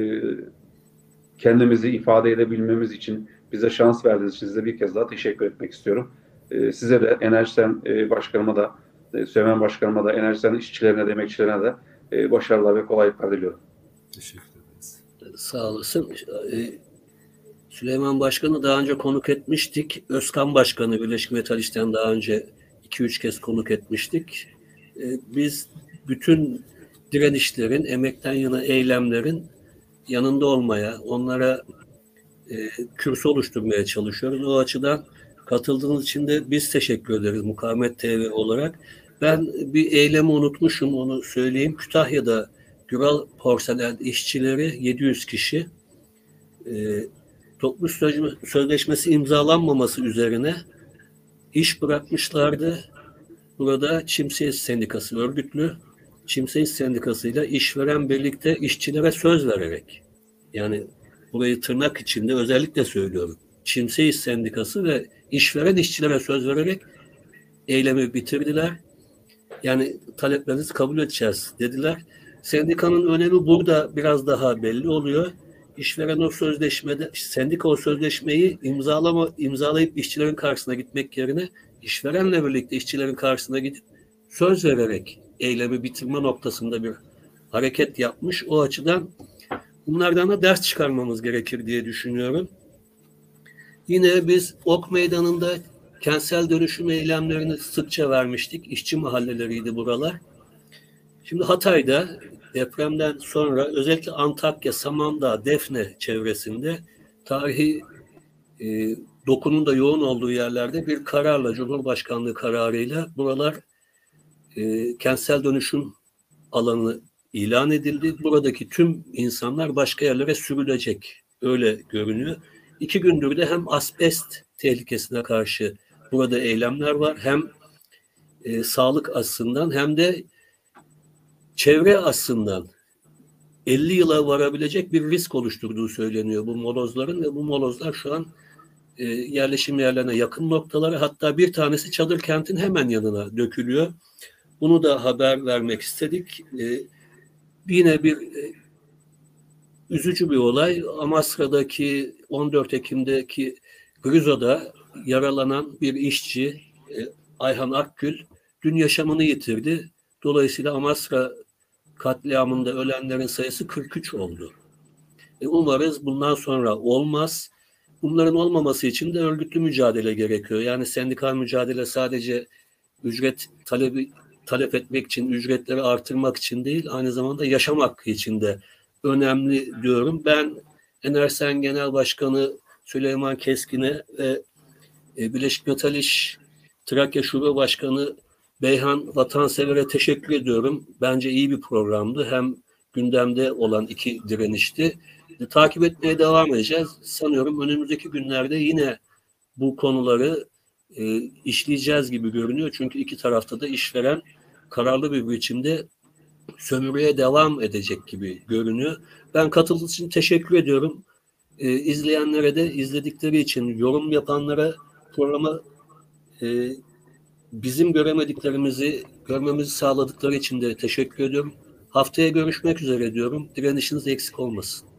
B: kendimizi ifade edebilmemiz için, bize şans verdiğiniz için size bir kez daha teşekkür etmek istiyorum. E, size de Enerjisen e, Başkanıma da, e, Süleyman Başkanıma da, Enerjisen işçilerine de, emekçilerine de e, başarılar ve kolaylıklar diliyorum.
C: Teşekkür ederiz.
A: Sağ olasın. E, Süleyman Başkan'ı daha önce konuk etmiştik. Özkan Başkan'ı Birleşik Metal İş'ten daha önce iki üç kez konuk etmiştik. E, biz bütün direnişlerin, emekten yana eylemlerin yanında olmaya, onlara e, kürsü oluşturmaya çalışıyoruz. O açıdan katıldığınız için de biz teşekkür ederiz Mukavemet T V olarak. Ben bir eylemi unutmuşum, onu söyleyeyim. Kütahya'da Güral Porselen işçileri yedi yüz kişi e, toplu sözleşmesi imzalanmaması üzerine iş bırakmışlardı. Burada Çimseyiz Sendikası örgütlü. Çimseyiz Sendikası'yla işveren birlikte işçilere söz vererek, yani burayı tırnak içinde özellikle söylüyorum, Çimseyiz Sendikası ve işveren işçilere söz vererek eylemi bitirdiler. Yani taleplerinizi kabul edeceğiz dediler. Sendikanın önemi burada biraz daha belli oluyor. İşveren o sözleşmede, sendika o sözleşmeyi imzalama, imzalayıp işçilerin karşısına gitmek yerine işverenle birlikte işçilerin karşısına gidip söz vererek eylemi bitirme noktasında bir hareket yapmış. O açıdan bunlardan da ders çıkarmamız gerekir diye düşünüyorum. Yine biz Ok Meydanı'nda kentsel dönüşüm eylemlerini sıkça vermiştik. İşçi mahalleleriydi buralar. Şimdi Hatay'da depremden sonra özellikle Antakya, Samandağ, Defne çevresinde tarihi e, dokunun da yoğun olduğu yerlerde bir kararla, Cumhurbaşkanlığı kararıyla buralar e, kentsel dönüşüm alanı ilan edildi. Buradaki tüm insanlar başka yerlere sürülecek. Öyle görünüyor. İki gündür de hem asbest tehlikesine karşı burada eylemler var. Hem e, sağlık açısından hem de çevre açısından elli yıla varabilecek bir risk oluşturduğu söyleniyor bu molozların ve bu molozlar şu an e, yerleşim yerlerine yakın noktaları, hatta bir tanesi çadır kentin hemen yanına dökülüyor. Bunu da haber vermek istedik. E, yine bir e, üzücü bir olay. Amasra'daki on dört Ekim'deki Grizo'da yaralanan bir işçi e, Ayhan Akgül dün yaşamını yitirdi. Dolayısıyla Amasra katliamında ölenlerin sayısı kırk üç oldu. E, umarız bundan sonra olmaz. Bunların olmaması için de örgütlü mücadele gerekiyor. Yani sendikal mücadele sadece ücret talebi talep etmek için, ücretleri artırmak için değil, aynı zamanda yaşam hakkı için de önemli diyorum. Ben Enersen Genel Başkanı Süleyman Keskin'e ve Birleşik Metal İş Trakya Şube Başkanı Beyhan Vatansever'e teşekkür ediyorum. Bence iyi bir programdı. Hem gündemde olan iki direnişti. Takip etmeye devam edeceğiz. Sanıyorum önümüzdeki günlerde yine bu konuları e, işleyeceğiz gibi görünüyor. Çünkü iki tarafta da işveren kararlı bir biçimde sömürüye devam edecek gibi görünüyor. Ben katıldığınız için teşekkür ediyorum. E, izleyenlere de izledikleri için, yorum yapanlara, programa e, bizim göremediklerimizi görmemizi sağladıkları için de teşekkür ediyorum. Haftaya görüşmek üzere diyorum. Direnişiniz eksik olmasın.